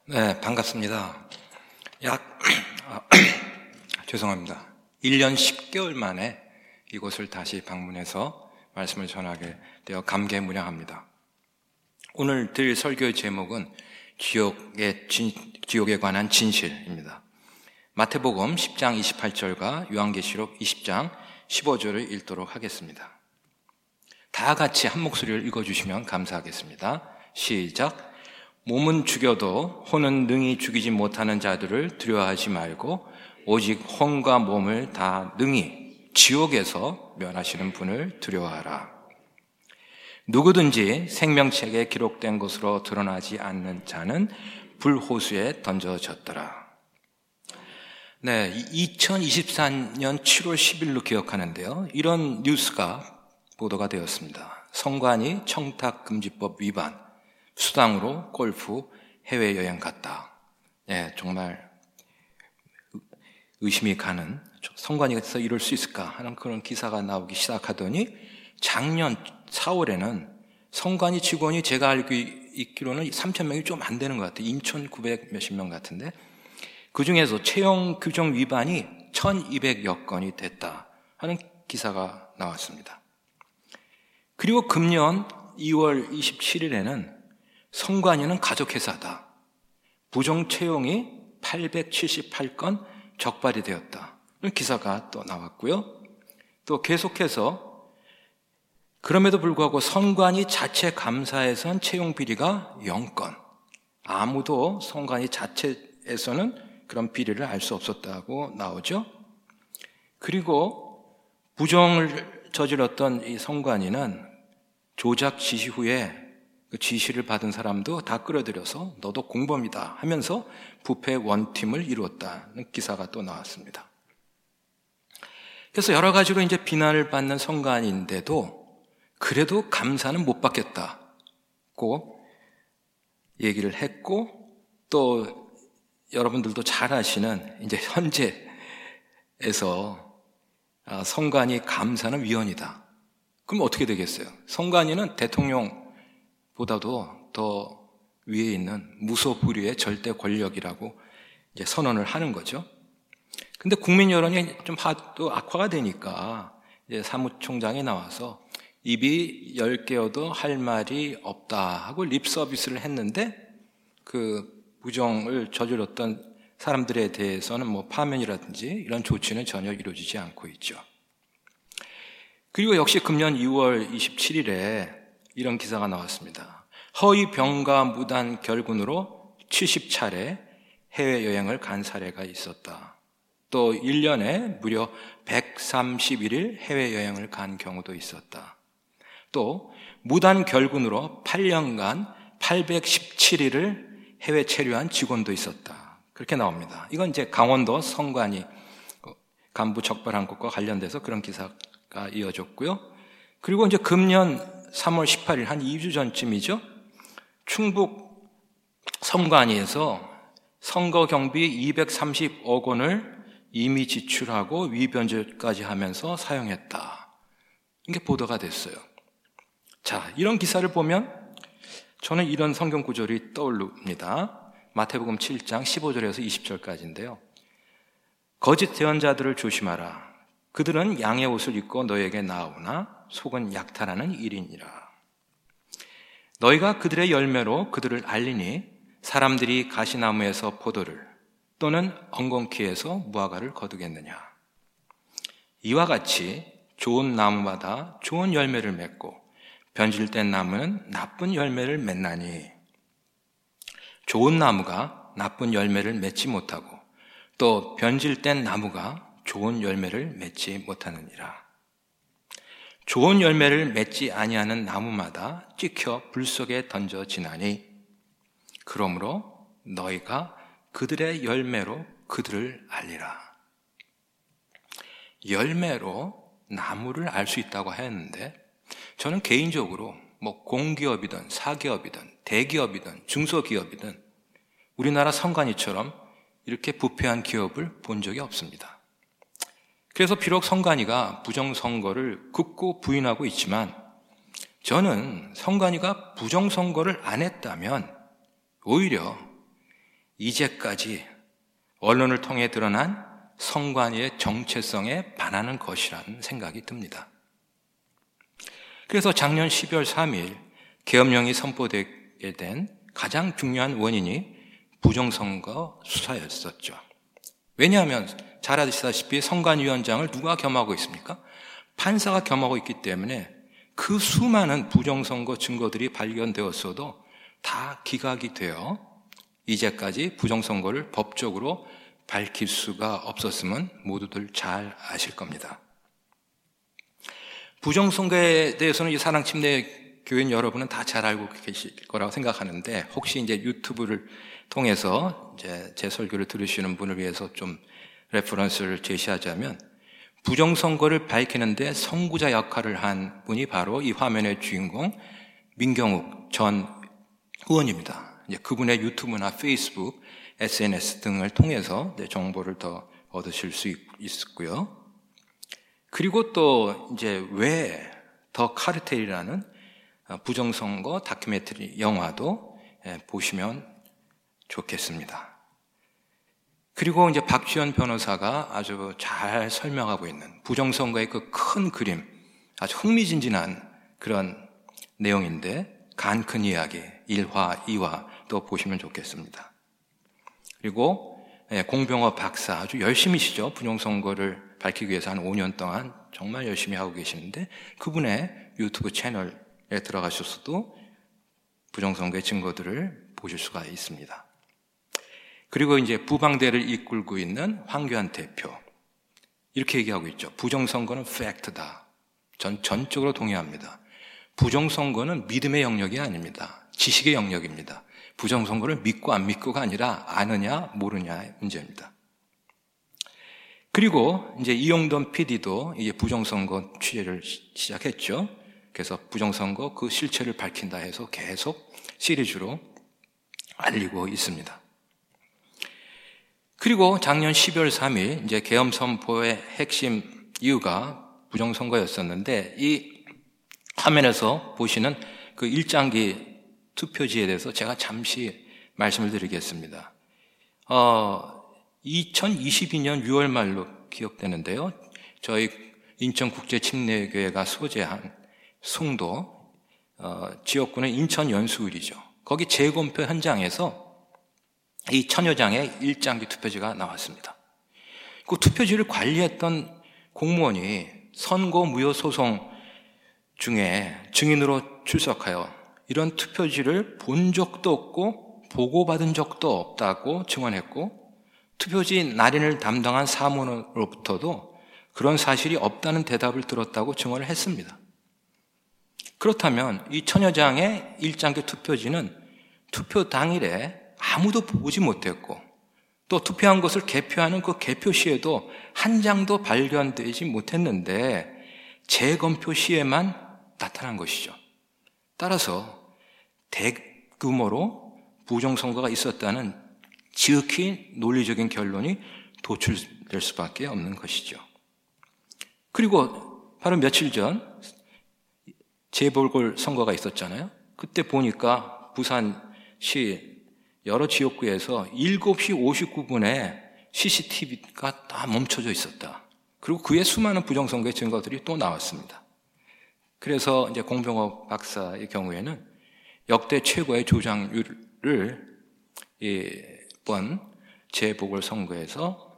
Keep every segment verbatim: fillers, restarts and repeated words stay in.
네, 반갑습니다. 약, 아, 죄송합니다. 일 년 십 개월 만에 이곳을 다시 방문해서 말씀을 전하게 되어 감개무량합니다. 오늘 드릴 설교의 제목은 지옥의 진, 지옥에 관한 진실입니다. 마태복음 십 장 이십팔 절과 요한계시록 이십 장 십오 절을 읽도록 하겠습니다. 다 같이 한 목소리를 읽어주시면 감사하겠습니다. 시작. 몸은 죽여도 혼은 능히 죽이지 못하는 자들을 두려워하지 말고 오직 혼과 몸을 다 능히 지옥에서 면하시는 분을 두려워하라. 누구든지 생명책에 기록된 것으로 드러나지 않는 자는 불호수에 던져졌더라. 네, 이천이십사 년 칠월 십일로 기억하는데요. 이런 뉴스가 보도가 되었습니다. 성관이 청탁금지법 위반, 수당으로 골프 해외여행 갔다. 네, 정말 의심이 가는, 성관이서 이럴 수 있을까 하는 그런 기사가 나오기 시작하더니 작년 사월에는 성관이 직원이 제가 알고 있기로는 삼천 명이 좀 안 되는 것 같아요. 인천 구백 몇십 명 같은데 그 중에서 채용 규정 위반이 천이백여 건이 됐다 하는 기사가 나왔습니다. 그리고 금년 이월 이십칠일에는 성관이는 가족회사다. 부정 채용이 팔백칠십팔 건 적발이 되었다. 이런 기사가 또 나왔고요. 또 계속해서 그럼에도 불구하고 성관이 자체 감사에선 채용 비리가 영 건. 아무도 성관이 자체에서는 그런 비리를 알 수 없었다고 나오죠. 그리고 부정을 저질렀던 이 성관이는 조작 지시 후에 그 지시를 받은 사람도 다 끌어들여서 너도 공범이다 하면서 부패 원팀을 이루었다는 기사가 또 나왔습니다. 그래서 여러 가지로 이제 비난을 받는 성관인데도 그래도 감사는 못 받겠다고 얘기를 했고, 또 여러분들도 잘 아시는 이제 현재에서 성관이 감사는 위헌이다. 그럼 어떻게 되겠어요? 성관이는 대통령 보다도 더 위에 있는 무소불위의 절대 권력이라고 이제 선언을 하는 거죠. 근데 국민 여론이 좀 또 악화가 되니까 이제 사무총장이 나와서 입이 열 개여도 할 말이 없다 하고 립 서비스를 했는데 그 부정을 저질렀던 사람들에 대해서는 뭐 파면이라든지 이런 조치는 전혀 이루어지지 않고 있죠. 그리고 역시 금년 이월 이십칠일에 이런 기사가 나왔습니다. 허위 병가 무단 결근으로 칠십 차례 해외여행을 간 사례가 있었다. 또 일 년에 무려 백삼십일 일 해외여행을 간 경우도 있었다. 또 무단 결근으로 팔 년간 팔백십칠 일을 해외 체류한 직원도 있었다. 그렇게 나옵니다. 이건 이제 강원도 성관이 간부 적발한 것과 관련돼서 그런 기사가 이어졌고요. 그리고 이제 금년 삼월 십팔일 한 이 주 전쯤이죠. 충북 성관이에서 선거 경비 이백삼십억 원을 이미 지출하고 위변조까지 하면서 사용했다. 이게 보도가 됐어요. 자, 이런 기사를 보면 저는 이런 성경 구절이 떠오릅니다. 마태복음 칠 장 십오 절에서 이십 절까지인데요. 거짓 예언자들을 조심하라. 그들은 양의 옷을 입고 너에게 나오나 속은 약탈하는 일이니라. 너희가 그들의 열매로 그들을 알리니 사람들이 가시나무에서 포도를 또는 엉겅퀴에서 무화과를 거두겠느냐. 이와 같이 좋은 나무마다 좋은 열매를 맺고 변질된 나무는 나쁜 열매를 맺나니 좋은 나무가 나쁜 열매를 맺지 못하고 또 변질된 나무가 좋은 열매를 맺지 못하느니라. 좋은 열매를 맺지 아니하는 나무마다 찍혀 불 속에 던져지나니 그러므로 너희가 그들의 열매로 그들을 알리라. 열매로 나무를 알 수 있다고 했는데 저는 개인적으로 뭐 공기업이든 사기업이든 대기업이든 중소기업이든 우리나라 성관이처럼 이렇게 부패한 기업을 본 적이 없습니다. 그래서 비록 성관이가 부정선거를 극구 부인하고 있지만 저는 성관이가 부정선거를 안 했다면 오히려 이제까지 언론을 통해 드러난 선관위의 정체성에 반하는 것이라는 생각이 듭니다. 그래서 작년 십이월 삼일 계엄령이 선포되게 된 가장 중요한 원인이 부정선거 수사였었죠. 왜냐하면 잘 아시다시피 선관위원장을 누가 겸하고 있습니까? 판사가 겸하고 있기 때문에 그 수많은 부정선거 증거들이 발견되었어도 다 기각이 되어 이제까지 부정선거를 법적으로 밝힐 수가 없었음은 모두들 잘 아실 겁니다. 부정선거에 대해서는 이 사랑침례 교인 여러분은 다 잘 알고 계실 거라고 생각하는데, 혹시 이제 유튜브를 통해서 이제 제 설교를 들으시는 분을 위해서 좀 레퍼런스를 제시하자면, 부정선거를 밝히는데 선구자 역할을 한 분이 바로 이 화면의 주인공 민경욱 전 의원입니다. 이제 그분의 유튜브나 페이스북, 에스엔에스 등을 통해서 정보를 더 얻으실 수 있고요. 그리고 또 이제 왜 더 카르텔이라는 부정선거 다큐멘터리 영화도 보시면 좋겠습니다. 그리고 이제 박지원 변호사가 아주 잘 설명하고 있는 부정선거의 그 큰 그림, 아주 흥미진진한 그런 내용인데, 간 큰 이야기 일 화, 이 화 또 보시면 좋겠습니다. 그리고 공병호 박사 아주 열심히시죠. 부정선거를 밝히기 위해서 한 오 년 동안 정말 열심히 하고 계시는데, 그분의 유튜브 채널에 들어가셔서도 부정선거의 증거들을 보실 수가 있습니다. 그리고 이제 부방대를 이끌고 있는 황교안 대표, 이렇게 얘기하고 있죠. 부정선거는 팩트다. 전 전적으로 동의합니다. 부정선거는 믿음의 영역이 아닙니다. 지식의 영역입니다. 부정선거를 믿고 안 믿고가 아니라 아느냐 모르냐의 문제입니다. 그리고 이제 이용돈 피디도 이제 부정선거 취재를 시작했죠. 그래서 부정선거 그 실체를 밝힌다 해서 계속 시리즈로 알리고 있습니다. 그리고 작년 십이월 삼일 이제 계엄 선포의 핵심 이유가 부정선거였었는데, 이 화면에서 보시는 그 일장기 투표지에 대해서 제가 잠시 말씀을 드리겠습니다. 어, 이천이십이 년 유월 말로 기억되는데요. 저희 인천국제침례교회가 소재한 송도 어, 지역구는 인천 연수을이죠. 거기 재검표 현장에서 이 천여장의 일장기 투표지가 나왔습니다. 그 투표지를 관리했던 공무원이 선고 무효 소송 중에 증인으로 출석하여 이런 투표지를 본 적도 없고 보고받은 적도 없다고 증언했고, 투표지 날인을 담당한 사무원으로부터도 그런 사실이 없다는 대답을 들었다고 증언을 했습니다. 그렇다면 이 천여장의 일장기 투표지는 투표 당일에 아무도 보지 못했고, 또 투표한 것을 개표하는 그 개표 시에도 한 장도 발견되지 못했는데 재검표 시에만 나타난 것이죠. 따라서 대규모로 부정선거가 있었다는 지극히 논리적인 결론이 도출될 수밖에 없는 것이죠. 그리고 바로 며칠 전 재보궐선거가 있었잖아요. 그때 보니까 부산시 여러 지역구에서 일곱 시 오십구 분에 씨씨티비가 다 멈춰져 있었다. 그리고 그에 수많은 부정선거의 증거들이 또 나왔습니다. 그래서 이제 공병호 박사의 경우에는 역대 최고의 조작률을 이번 재보궐선거에서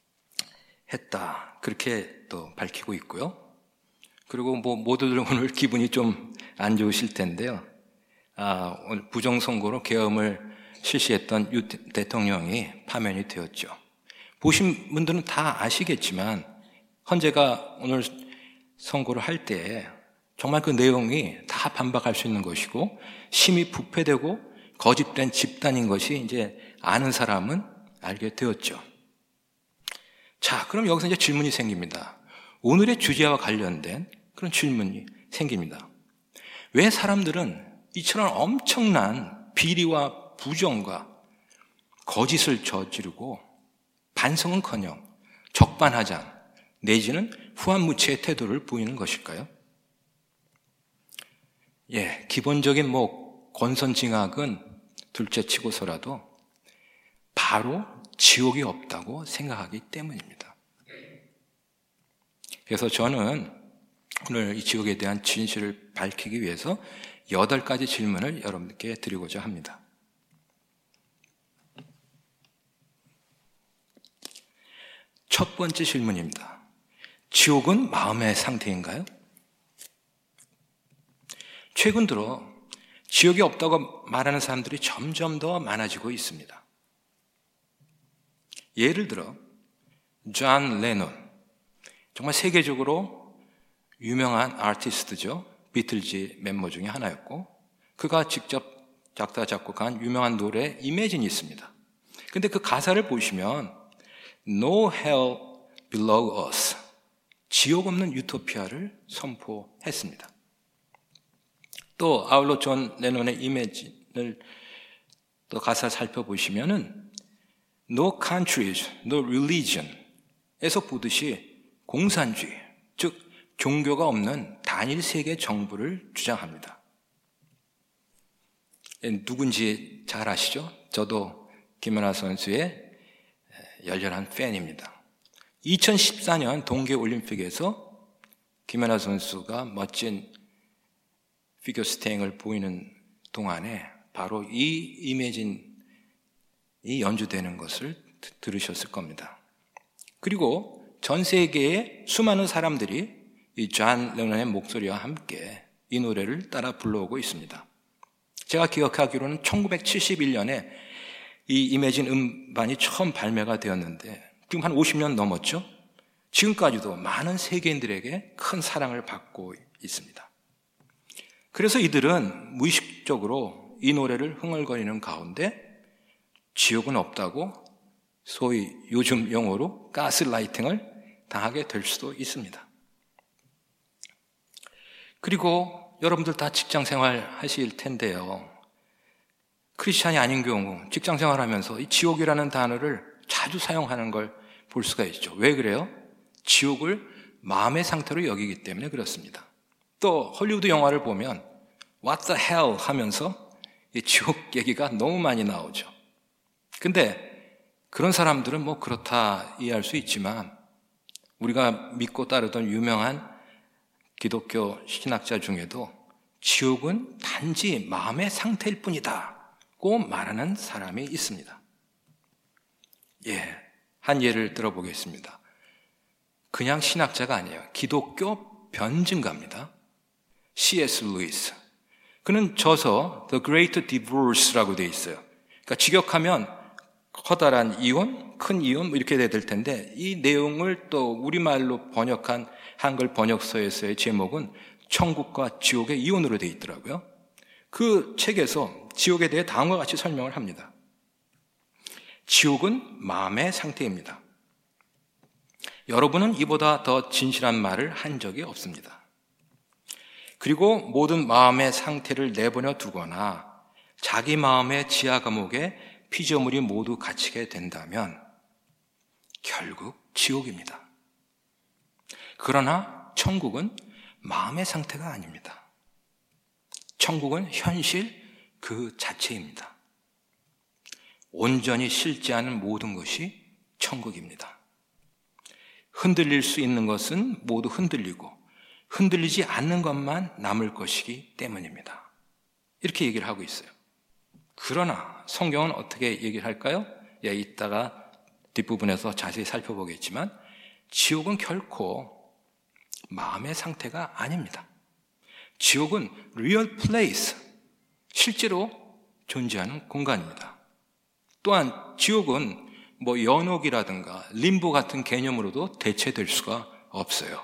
했다. 그렇게 또 밝히고 있고요. 그리고 뭐 모두들 오늘 기분이 좀 안 좋으실 텐데요. 아, 오늘 부정선거로 계엄을 실시했던 유 대통령이 파면이 되었죠. 보신 분들은 다 아시겠지만 헌재가 오늘 선고를 할 때 정말 그 내용이 다 반박할 수 있는 것이고 심히 부패되고 거짓된 집단인 것이 이제 아는 사람은 알게 되었죠. 자, 그럼 여기서 이제 질문이 생깁니다. 오늘의 주제와 관련된 그런 질문이 생깁니다. 왜 사람들은 이처럼 엄청난 비리와 부정과 거짓을 저지르고 반성은커녕 적반하장 내지는 후한무치의 태도를 보이는 것일까요? 예, 기본적인 뭐 권선징악은 둘째 치고서라도 바로 지옥이 없다고 생각하기 때문입니다. 그래서 저는 오늘 이 지옥에 대한 진실을 밝히기 위해서 여덟 가지 질문을 여러분께 드리고자 합니다. 첫 번째 질문입니다. 지옥은 마음의 상태인가요? 최근 들어 지옥이 없다고 말하는 사람들이 점점 더 많아지고 있습니다. 예를 들어 존 레논, 정말 세계적으로 유명한 아티스트죠. 비틀즈 멤버 중에 하나였고, 그가 직접 작사 작곡한 유명한 노래 이매진이 있습니다. 근데 그 가사를 보시면 No hell below us, 지옥 없는 유토피아를 선포했습니다. 또 아울러 존 레논의 이매진을 또 가사를 살펴보시면은 No countries, no religion 에서 보듯이 공산주의, 즉 종교가 없는 단일 세계 정부를 주장합니다. 누군지 잘 아시죠? 저도 김연아 선수의 열렬한 팬입니다. 이천십사 년 동계올림픽에서 김연아 선수가 멋진 피겨 스팅을 보이는 동안에 바로 이 이매진이 연주되는 것을 들으셨을 겁니다. 그리고 전 세계의 수많은 사람들이 이 존 레논의 목소리와 함께 이 노래를 따라 불러오고 있습니다. 제가 기억하기로는 천구백칠십일 년에 이 이매진 음반이 처음 발매가 되었는데 지금 한 오십 년 넘었죠? 지금까지도 많은 세계인들에게 큰 사랑을 받고 있습니다. 그래서 이들은 무의식적으로 이 노래를 흥얼거리는 가운데 지옥은 없다고 소위 요즘 용어로 가스라이팅을 당하게 될 수도 있습니다. 그리고 여러분들 다 직장생활 하실 텐데요. 크리스찬이 아닌 경우 직장생활 하면서 이 지옥이라는 단어를 자주 사용하는 걸 볼 수가 있죠. 왜 그래요? 지옥을 마음의 상태로 여기기 때문에 그렇습니다. 또 헐리우드 영화를 보면 What the hell 하면서 이 지옥 얘기가 너무 많이 나오죠. 근데 그런 사람들은 뭐 그렇다 이해할 수 있지만 우리가 믿고 따르던 유명한 기독교 신학자 중에도 지옥은 단지 마음의 상태일 뿐이다고 말하는 사람이 있습니다. 예, 한 예를 들어보겠습니다. 그냥 신학자가 아니에요. 기독교 변증가입니다. 씨 에스 루이스. 그는 저서 The Great Divorce라고 되어 있어요. 그러니까 직역하면 커다란 이혼, 큰 이혼 뭐 이렇게 돼야 될 텐데 이 내용을 또 우리말로 번역한 한글 번역서에서의 제목은 천국과 지옥의 이혼으로 되어 있더라고요. 그 책에서 지옥에 대해 다음과 같이 설명을 합니다. 지옥은 마음의 상태입니다. 여러분은 이보다 더 진실한 말을 한 적이 없습니다. 그리고 모든 마음의 상태를 내버려 두거나 자기 마음의 지하 감옥에 피조물이 모두 갇히게 된다면 결국 지옥입니다. 그러나 천국은 마음의 상태가 아닙니다. 천국은 현실 그 자체입니다. 온전히 실제하는 모든 것이 천국입니다. 흔들릴 수 있는 것은 모두 흔들리고 흔들리지 않는 것만 남을 것이기 때문입니다. 이렇게 얘기를 하고 있어요. 그러나 성경은 어떻게 얘기를 할까요? 예, 이따가 뒷부분에서 자세히 살펴보겠지만 지옥은 결코 마음의 상태가 아닙니다. 지옥은 real place, 실제로 존재하는 공간입니다. 또한 지옥은 뭐 연옥이라든가 림보 같은 개념으로도 대체될 수가 없어요.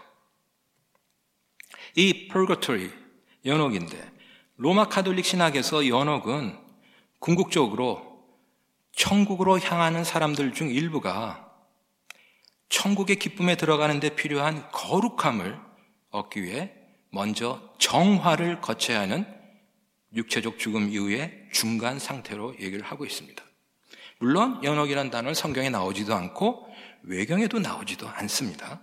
이 purgatory, 연옥인데 로마 가톨릭 신학에서 연옥은 궁극적으로 천국으로 향하는 사람들 중 일부가 천국의 기쁨에 들어가는 데 필요한 거룩함을 얻기 위해 먼저 정화를 거쳐야 하는 육체적 죽음 이후의 중간 상태로 얘기를 하고 있습니다. 물론 연옥이라는 단어는 성경에 나오지도 않고 외경에도 나오지도 않습니다.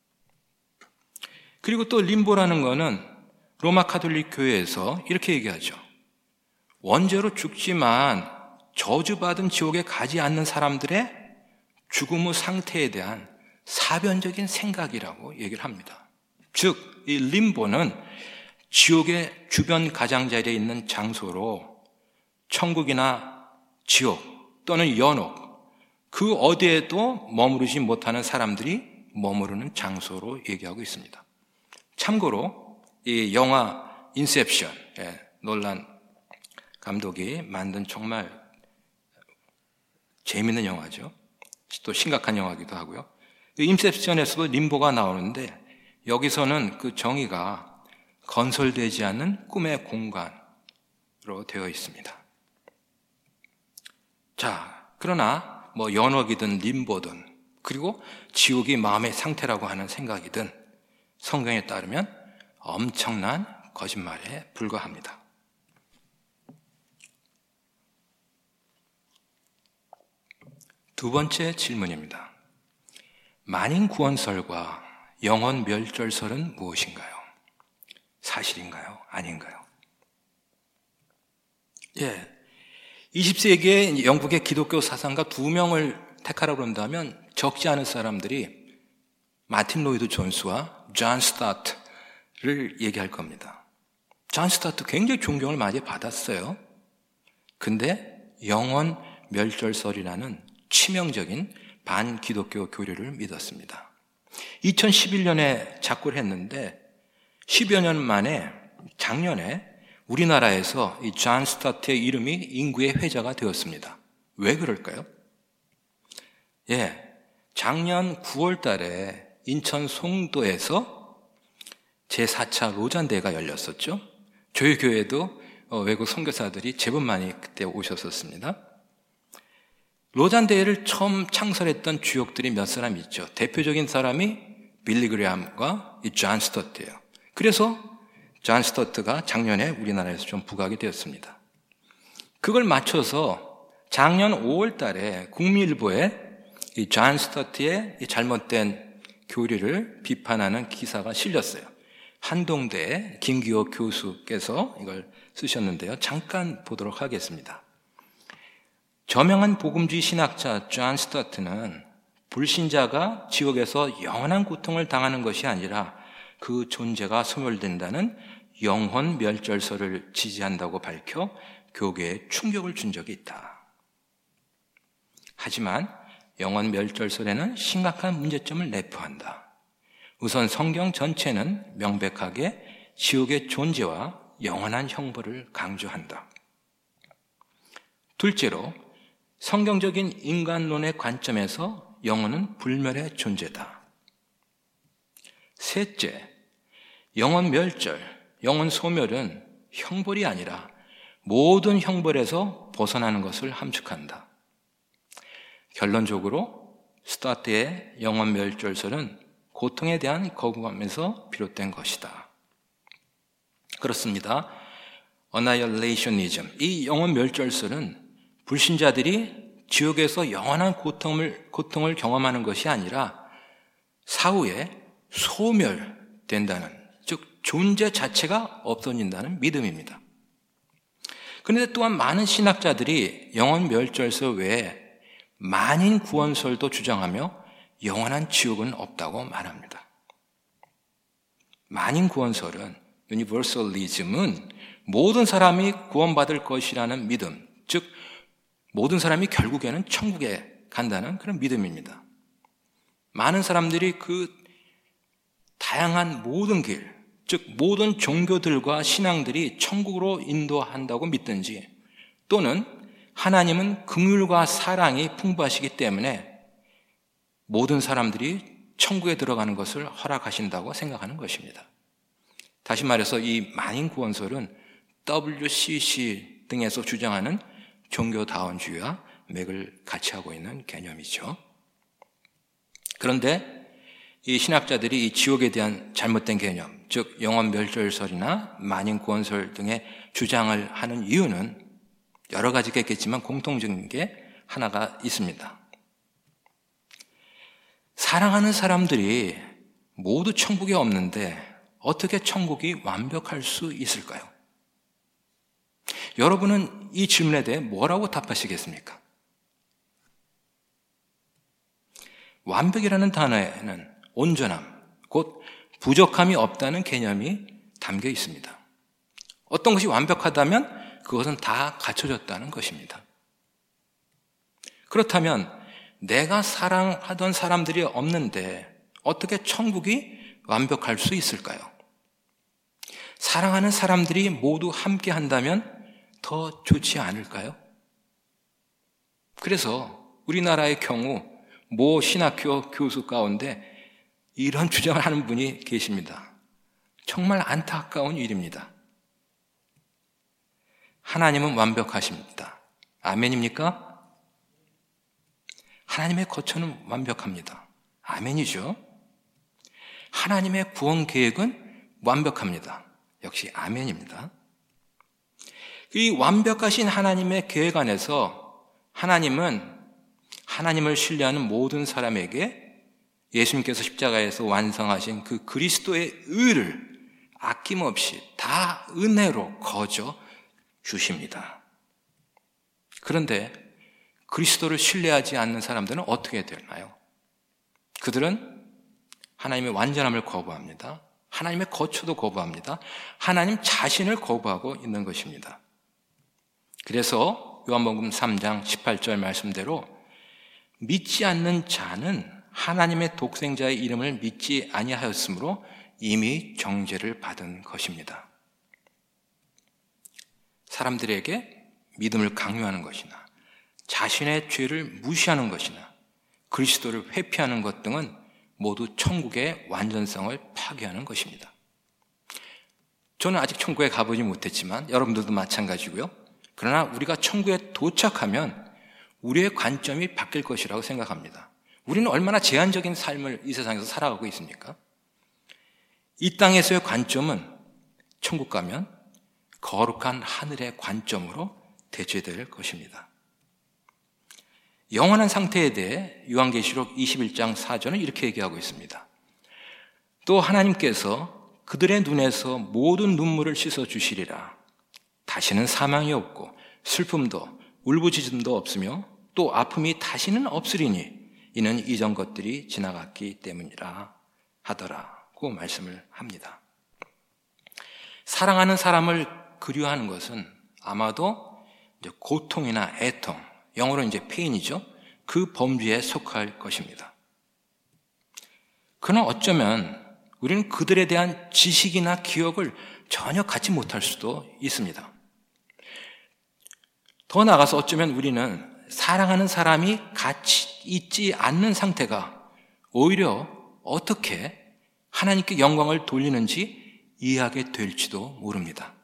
그리고 또 림보라는 거는 로마 가톨릭 교회에서 이렇게 얘기하죠. 원죄로 죽지만 저주받은 지옥에 가지 않는 사람들의 죽음 후 상태에 대한 사변적인 생각이라고 얘기를 합니다. 즉, 이 림보는 지옥의 주변 가장자리에 있는 장소로 천국이나 지옥 또는 연옥, 그 어디에도 머무르지 못하는 사람들이 머무르는 장소로 얘기하고 있습니다. 참고로 이 영화 인셉션, 예, 놀란 감독이 만든 정말 재미있는 영화죠. 또 심각한 영화이기도 하고요. 인셉션에서도 림보가 나오는데 여기서는 그 정의가 건설되지 않는 꿈의 공간으로 되어 있습니다. 자, 그러나 뭐 연옥이든 림보든 그리고 지옥이 마음의 상태라고 하는 생각이든 성경에 따르면 엄청난 거짓말에 불과합니다. 두 번째 질문입니다. 만인 구원설과 영원 멸절설은 무엇인가요? 사실인가요? 아닌가요? 예. 이십 세기에 영국의 기독교 사상가 두 명을 택하라고 그런다면 적지 않은 사람들이 마틴 로이드 존스와 존 스타트를 얘기할 겁니다. 존 스타트 굉장히 존경을 많이 받았어요. 근데 영원 멸절설이라는 치명적인 반기독교 교리를 믿었습니다. 이천십일 년에 작고를 했는데 십여 년 만에 작년에 우리나라에서 이 존 스타트의 이름이 인구의 회자가 되었습니다. 왜 그럴까요? 예, 작년 구월 달에 인천 송도에서 제사 차 로잔대회가 열렸었죠. 저희 교회도 외국 선교사들이 제법 많이 그때 오셨었습니다. 로잔대회를 처음 창설했던 주역들이 몇 사람 있죠. 대표적인 사람이 빌리 그레함과 이 존 스타트예요. 그래서 존 스타트가 작년에 우리나라에서 좀 부각이 되었습니다. 그걸 맞춰서 작년 오월 달에 국민일보에 이 존 스타트의 이 잘못된 교리를 비판하는 기사가 실렸어요. 한동대 김기호 교수께서 이걸 쓰셨는데요. 잠깐 보도록 하겠습니다. 저명한 복음주의 신학자 존 스타트는 불신자가 지옥에서 영원한 고통을 당하는 것이 아니라 그 존재가 소멸된다는 영혼 멸절설을 지지한다고 밝혀 교계에 충격을 준 적이 있다. 하지만 영혼 멸절설에는 심각한 문제점을 내포한다. 우선 성경 전체는 명백하게 지옥의 존재와 영원한 형벌을 강조한다. 둘째로 성경적인 인간론의 관점에서 영혼은 불멸의 존재다. 셋째, 영혼 멸절, 영혼 소멸은 형벌이 아니라 모든 형벌에서 벗어나는 것을 함축한다. 결론적으로 스타트의 영혼 멸절설은 고통에 대한 거부감에서 비롯된 것이다. 그렇습니다. Annihilationism, 이 영혼 멸절설은 불신자들이 지옥에서 영원한 고통을, 고통을 경험하는 것이 아니라 사후에 소멸된다는, 즉 존재 자체가 없어진다는 믿음입니다. 그런데 또한 많은 신학자들이 영혼 멸절설 외에 만인 구원설도 주장하며 영원한 지옥은 없다고 말합니다. 만인 구원설은, 유니버설리즘은 모든 사람이 구원받을 것이라는 믿음, 즉 모든 사람이 결국에는 천국에 간다는 그런 믿음입니다. 많은 사람들이 그 다양한 모든 길, 즉 모든 종교들과 신앙들이 천국으로 인도한다고 믿든지, 또는 하나님은 긍휼과 사랑이 풍부하시기 때문에 모든 사람들이 천국에 들어가는 것을 허락하신다고 생각하는 것입니다. 다시 말해서 이 만인 구원설은 더블유씨씨 등에서 주장하는 종교다원주의와 맥을 같이 하고 있는 개념이죠. 그런데 이 신학자들이 이 지옥에 대한 잘못된 개념, 즉 영혼 멸절설이나 만인 구원설 등의 주장을 하는 이유는 여러 가지가 있겠지만 공통적인 게 하나가 있습니다. 사랑하는 사람들이 모두 천국에 없는데 어떻게 천국이 완벽할 수 있을까요? 여러분은 이 질문에 대해 뭐라고 답하시겠습니까? 완벽이라는 단어에는 온전함, 곧 부족함이 없다는 개념이 담겨 있습니다. 어떤 것이 완벽하다면 그것은 다 갖춰졌다는 것입니다. 그렇다면 내가 사랑하던 사람들이 없는데 어떻게 천국이 완벽할 수 있을까요? 사랑하는 사람들이 모두 함께 한다면 더 좋지 않을까요? 그래서 우리나라의 경우 모 신학교 교수 가운데 이런 주장을 하는 분이 계십니다. 정말 안타까운 일입니다. 하나님은 완벽하십니다. 아멘입니까? 하나님의 거처는 완벽합니다. 아멘이죠. 하나님의 구원 계획은 완벽합니다. 역시 아멘입니다. 이 완벽하신 하나님의 계획 안에서 하나님은 하나님을 신뢰하는 모든 사람에게 예수님께서 십자가에서 완성하신 그 그리스도의 의를 아낌없이 다 은혜로 거저 주십니다. 그런데 그리스도를 신뢰하지 않는 사람들은 어떻게 되나요? 그들은 하나님의 완전함을 거부합니다. 하나님의 거처도 거부합니다. 하나님 자신을 거부하고 있는 것입니다. 그래서 요한복음 삼 장 십팔 절 말씀대로 믿지 않는 자는 하나님의 독생자의 이름을 믿지 아니하였으므로 이미 정죄를 받은 것입니다. 사람들에게 믿음을 강요하는 것이나 자신의 죄를 무시하는 것이나 그리스도를 회피하는 것 등은 모두 천국의 완전성을 파괴하는 것입니다. 저는 아직 천국에 가보지 못했지만 여러분들도 마찬가지고요. 그러나 우리가 천국에 도착하면 우리의 관점이 바뀔 것이라고 생각합니다. 우리는 얼마나 제한적인 삶을 이 세상에서 살아가고 있습니까? 이 땅에서의 관점은 천국 가면 거룩한 하늘의 관점으로 대체될 것입니다. 영원한 상태에 대해 요한계시록 이십일 장 사 절은 이렇게 얘기하고 있습니다. 또 하나님께서 그들의 눈에서 모든 눈물을 씻어 주시리라. 다시는 사망이 없고 슬픔도 울부짖음도 없으며 또 아픔이 다시는 없으리니 이는 이전 것들이 지나갔기 때문이라 하더라고 말씀을 합니다. 사랑하는 사람을 그리워하는 것은 아마도 이제 고통이나 애통, 영어로 이제 페인이죠. 그 범주에 속할 것입니다. 그러나 어쩌면 우리는 그들에 대한 지식이나 기억을 전혀 갖지 못할 수도 있습니다. 더 나아가서 어쩌면 우리는 사랑하는 사람이 같이 있지 않는 상태가 오히려 어떻게 하나님께 영광을 돌리는지 이해하게 될지도 모릅니다.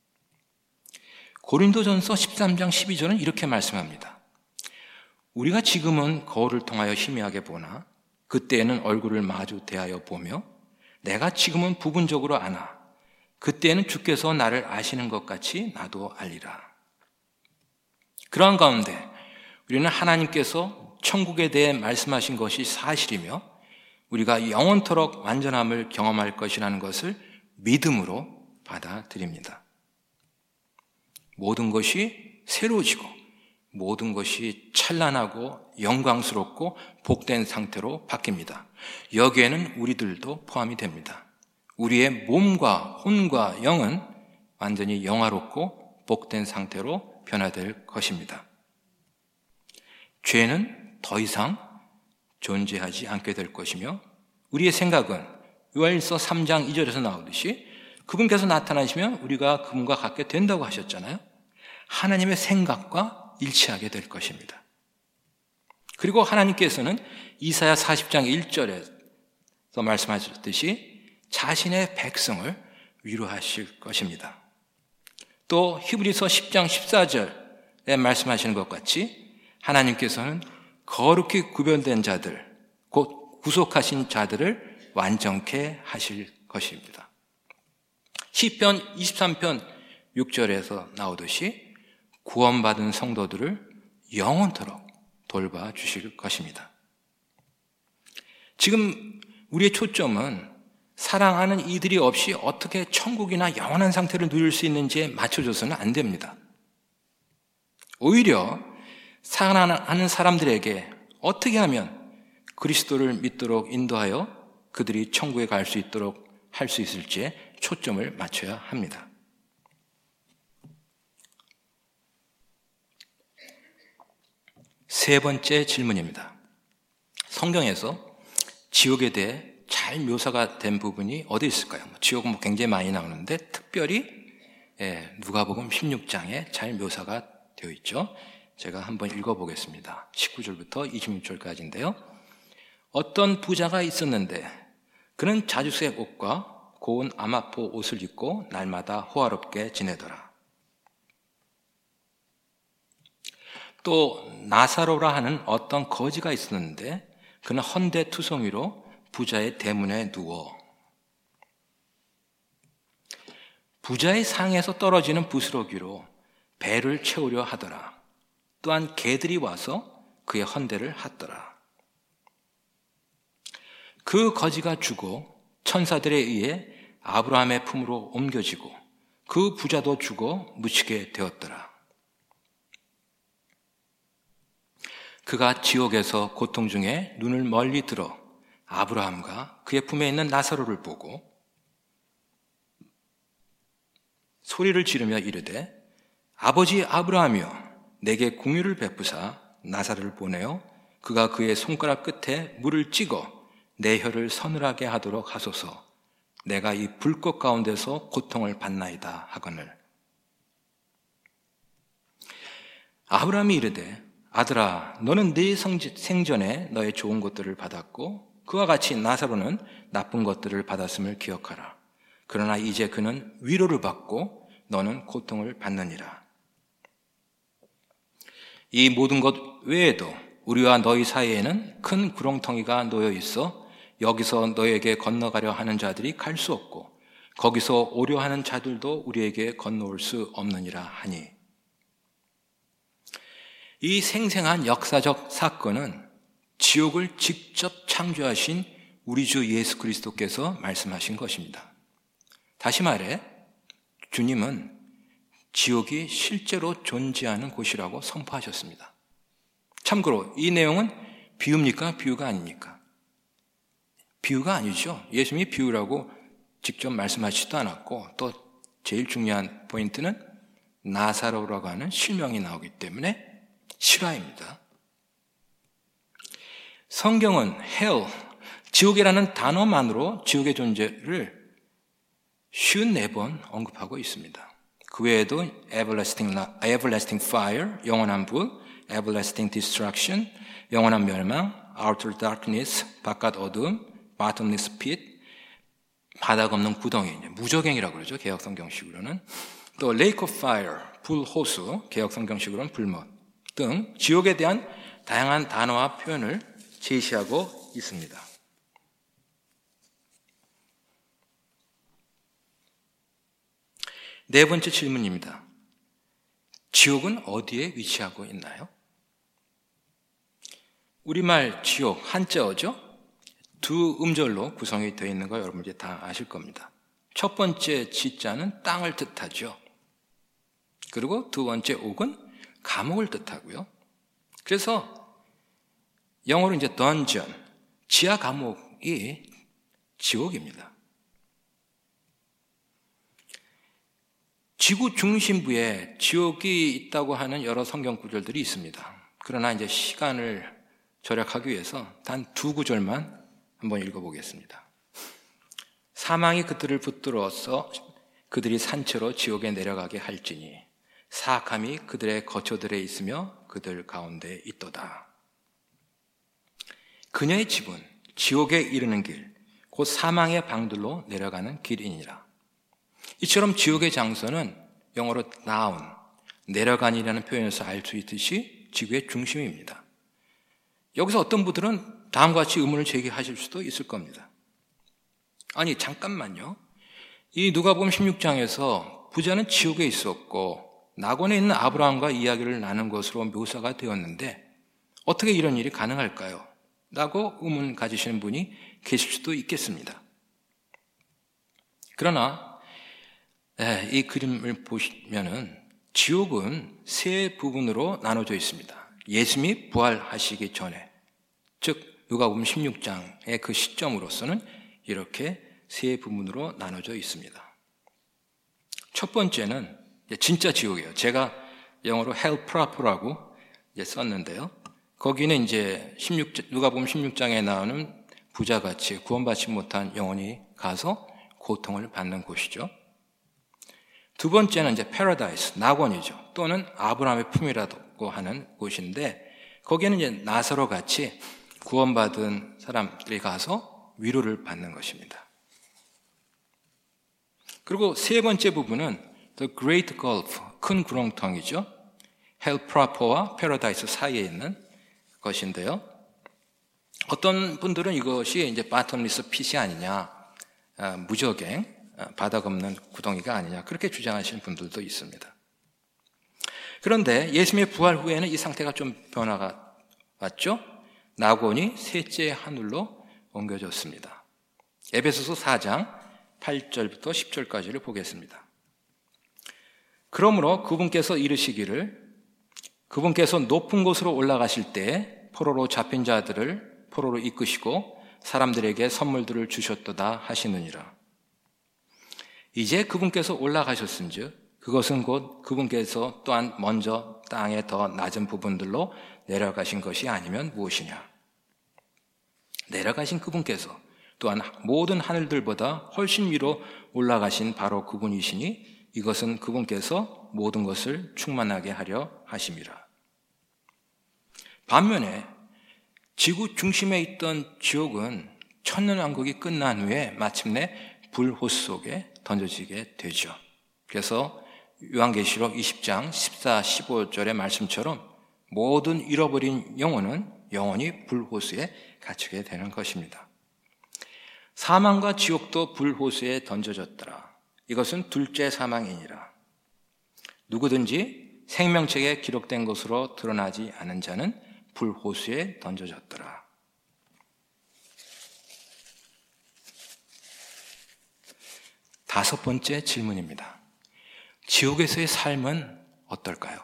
고린도전서 십삼 장 십이 절은 이렇게 말씀합니다. 우리가 지금은 거울을 통하여 희미하게 보나 그때에는 얼굴을 마주 대하여 보며 내가 지금은 부분적으로 아나 그때에는 주께서 나를 아시는 것 같이 나도 알리라. 그러한 가운데 우리는 하나님께서 천국에 대해 말씀하신 것이 사실이며 우리가 영원토록 완전함을 경험할 것이라는 것을 믿음으로 받아들입니다. 모든 것이 새로워지고 모든 것이 찬란하고 영광스럽고 복된 상태로 바뀝니다. 여기에는 우리들도 포함이 됩니다. 우리의 몸과 혼과 영은 완전히 영화롭고 복된 상태로 변화될 것입니다. 죄는 더 이상 존재하지 않게 될 것이며 우리의 생각은 요한일서 삼 장 이 절에서 나오듯이 그분께서 나타나시면 우리가 그분과 같게 된다고 하셨잖아요. 하나님의 생각과 일치하게 될 것입니다. 그리고 하나님께서는 이사야 사십 장 일 절에서 말씀하셨듯이 자신의 백성을 위로하실 것입니다. 또 히브리서 십 장 십사 절에 말씀하시는 것 같이 하나님께서는 거룩히 구별된 자들, 곧 구속하신 자들을 완전케 하실 것입니다. 시편 이십삼 편 육 절에서 나오듯이 구원받은 성도들을 영원토록 돌봐주실 것입니다. 지금 우리의 초점은 사랑하는 이들이 없이 어떻게 천국이나 영원한 상태를 누릴 수 있는지에 맞춰줘서는 안 됩니다. 오히려 사랑하는 사람들에게 어떻게 하면 그리스도를 믿도록 인도하여 그들이 천국에 갈 수 있도록 할 수 있을지에 초점을 맞춰야 합니다. 세 번째 질문입니다. 성경에서 지옥에 대해 잘 묘사가 된 부분이 어디 있을까요? 지옥은 뭐 굉장히 많이 나오는데 특별히 예, 누가복음 십육 장에 잘 묘사가 되어 있죠. 제가 한번 읽어보겠습니다. 십구 절부터 이십육 절까지인데요. 어떤 부자가 있었는데 그는 자주색 옷과 고운 아마포 옷을 입고 날마다 호화롭게 지내더라. 또 나사로라 하는 어떤 거지가 있었는데 그는 헌데투성 위로 부자의 대문에 누워 부자의 상에서 떨어지는 부스러기로 배를 채우려 하더라. 또한 개들이 와서 그의 헌대를 핥더라. 그 거지가 죽어 천사들에 의해 아브라함의 품으로 옮겨지고 그 부자도 죽어 묻히게 되었더라. 그가 지옥에서 고통 중에 눈을 멀리 들어 아브라함과 그의 품에 있는 나사로를 보고 소리를 지르며 이르되 아버지 아브라함이여 내게 공유를 베푸사 나사로를 보내어 그가 그의 손가락 끝에 물을 찍어 내 혀를 서늘하게 하도록 하소서. 내가 이 불꽃 가운데서 고통을 받나이다 하거늘. 아브라함이 이르되 아들아 너는 네 생전에 너의 좋은 것들을 받았고 그와 같이 나사로는 나쁜 것들을 받았음을 기억하라. 그러나 이제 그는 위로를 받고 너는 고통을 받느니라. 이 모든 것 외에도 우리와 너희 사이에는 큰 구렁텅이가 놓여 있어 여기서 너에게 건너가려 하는 자들이 갈 수 없고 거기서 오려 하는 자들도 우리에게 건너올 수 없느니라 하니. 이 생생한 역사적 사건은 지옥을 직접 창조하신 우리 주 예수 그리스도께서 말씀하신 것입니다. 다시 말해 주님은 지옥이 실제로 존재하는 곳이라고 선포하셨습니다. 참고로 이 내용은 비유입니까? 비유가 아닙니까? 비유가 아니죠. 예수님이 비유라고 직접 말씀하시지도 않았고 또 제일 중요한 포인트는 나사로라고 하는 실명이 나오기 때문에 실화입니다. 성경은 hell, 지옥이라는 단어만으로 지옥의 존재를 쉰네 번 언급하고 있습니다. 그 외에도 everlasting, everlasting fire, 영원한 불, everlasting destruction, 영원한 멸망, outer darkness, 바깥 어둠, bottomless pit, 바닥 없는 구덩이, 무저갱이라고 그러죠. 개역 성경식으로는. 또 lake of fire, 불호수, 개역 성경식으로는 불못 등 지옥에 대한 다양한 단어와 표현을 제시하고 있습니다. 네 번째 질문입니다. 지옥은 어디에 위치하고 있나요? 우리말 지옥 한자어죠? 두 음절로 구성이 되어 있는 거 여러분 이제 다 아실 겁니다. 첫 번째 지자는 땅을 뜻하죠. 그리고 두 번째 옥은 감옥을 뜻하고요. 그래서 영어로 이제 dungeon, 지하 감옥이 지옥입니다. 지구 중심부에 지옥이 있다고 하는 여러 성경 구절들이 있습니다. 그러나 이제 시간을 절약하기 위해서 단 두 구절만 한번 읽어보겠습니다. 사망이 그들을 붙들어서 그들이 산채로 지옥에 내려가게 할지니 사악함이 그들의 거처들에 있으며 그들 가운데 있도다. 그녀의 집은 지옥에 이르는 길, 곧 사망의 방들로 내려가는 길이니라. 이처럼 지옥의 장소는 영어로 down, 내려가니라는 표현에서 알 수 있듯이 지구의 중심입니다. 여기서 어떤 분들은 다음과 같이 의문을 제기하실 수도 있을 겁니다. 아니 잠깐만요. 이 누가복음 십육 장에서 부자는 지옥에 있었고 낙원에 있는 아브라함과 이야기를 나눈 것으로 묘사가 되었는데 어떻게 이런 일이 가능할까요? 라고 의문 가지시는 분이 계실 수도 있겠습니다. 그러나 이 그림을 보시면은 지옥은 세 부분으로 나눠져 있습니다. 예수님이 부활하시기 전에, 즉 누가복음 십육 장의 그 시점으로서는 이렇게 세 부분으로 나눠져 있습니다. 첫 번째는 진짜 지옥이에요. 제가 영어로 hell proper라고 썼는데요. 거기는 이제 십육, 누가복음 십육 장에 나오는 부자같이 구원받지 못한 영혼이 가서 고통을 받는 곳이죠. 두 번째는 이제 paradise, 낙원이죠. 또는 아브라함의 품이라고 하는 곳인데, 거기는 이제 나사로 같이 구원받은 사람들이 가서 위로를 받는 것입니다. 그리고 세 번째 부분은 the great gulf, 큰 구렁텅이죠. hell proper와 paradise 사이에 있는 것인데요. 어떤 분들은 이것이 이제 bottomless pit이 아니냐, 아, 무저갱, 아, 바닥 없는 구덩이가 아니냐, 그렇게 주장하시는 분들도 있습니다. 그런데 예수님의 부활 후에는 이 상태가 좀 변화가 왔죠. 낙원이 셋째 하늘로 옮겨졌습니다. 에베소서 사 장 팔 절부터 십 절까지를 보겠습니다. 그러므로 그분께서 이르시기를, 그분께서 높은 곳으로 올라가실 때 포로로 잡힌 자들을 포로로 이끄시고 사람들에게 선물들을 주셨도다 하시느니라. 이제 그분께서 올라가셨은즉 그것은 곧 그분께서 또한 먼저 땅의 더 낮은 부분들로 내려가신 것이 아니면 무엇이냐. 내려가신 그분께서 또한 모든 하늘들보다 훨씬 위로 올라가신 바로 그분이시니 이것은 그분께서 모든 것을 충만하게 하려 하심이라. 반면에 지구 중심에 있던 지옥은 천년왕국이 끝난 후에 마침내 불호수 속에 던져지게 되죠. 그래서 요한계시록 이십 장 십사, 십오 절의 말씀처럼 모든 잃어버린 영혼은 영원히 불호수에 갇히게 되는 것입니다. 사망과 지옥도 불호수에 던져졌더라. 이것은 둘째 사망이니라. 누구든지 생명책에 기록된 것으로 드러나지 않은 자는 불호수에 던져졌더라. 다섯 번째 질문입니다. 지옥에서의 삶은 어떨까요?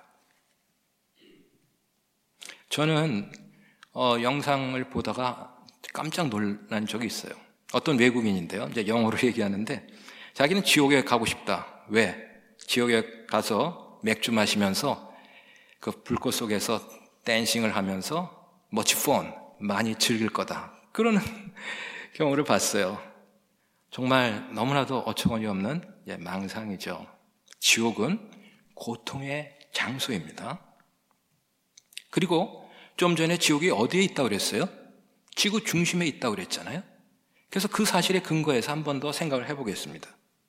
저는 어, 영상을 보다가 깜짝 놀란 적이 있어요. 어떤 외국인인데요. 이제 영어로 얘기하는데 자기는 지옥에 가고 싶다. 왜? 지옥에 가서 맥주 마시면서 그 불꽃 속에서 댄싱을 하면서 much fun, 많이 즐길 거다. 그런 경우를 봤어요. 정말 너무나도 어처구니 없는 예, 망상이죠. 지옥은 고통의 장소입니다. 그리고 좀 전에 지옥이 어디에 있다고 그랬어요? 지구 중심에 있다고 그랬잖아요. 그래서 그 사실에 근거해서 한 번 더 생각을 해보겠습니다.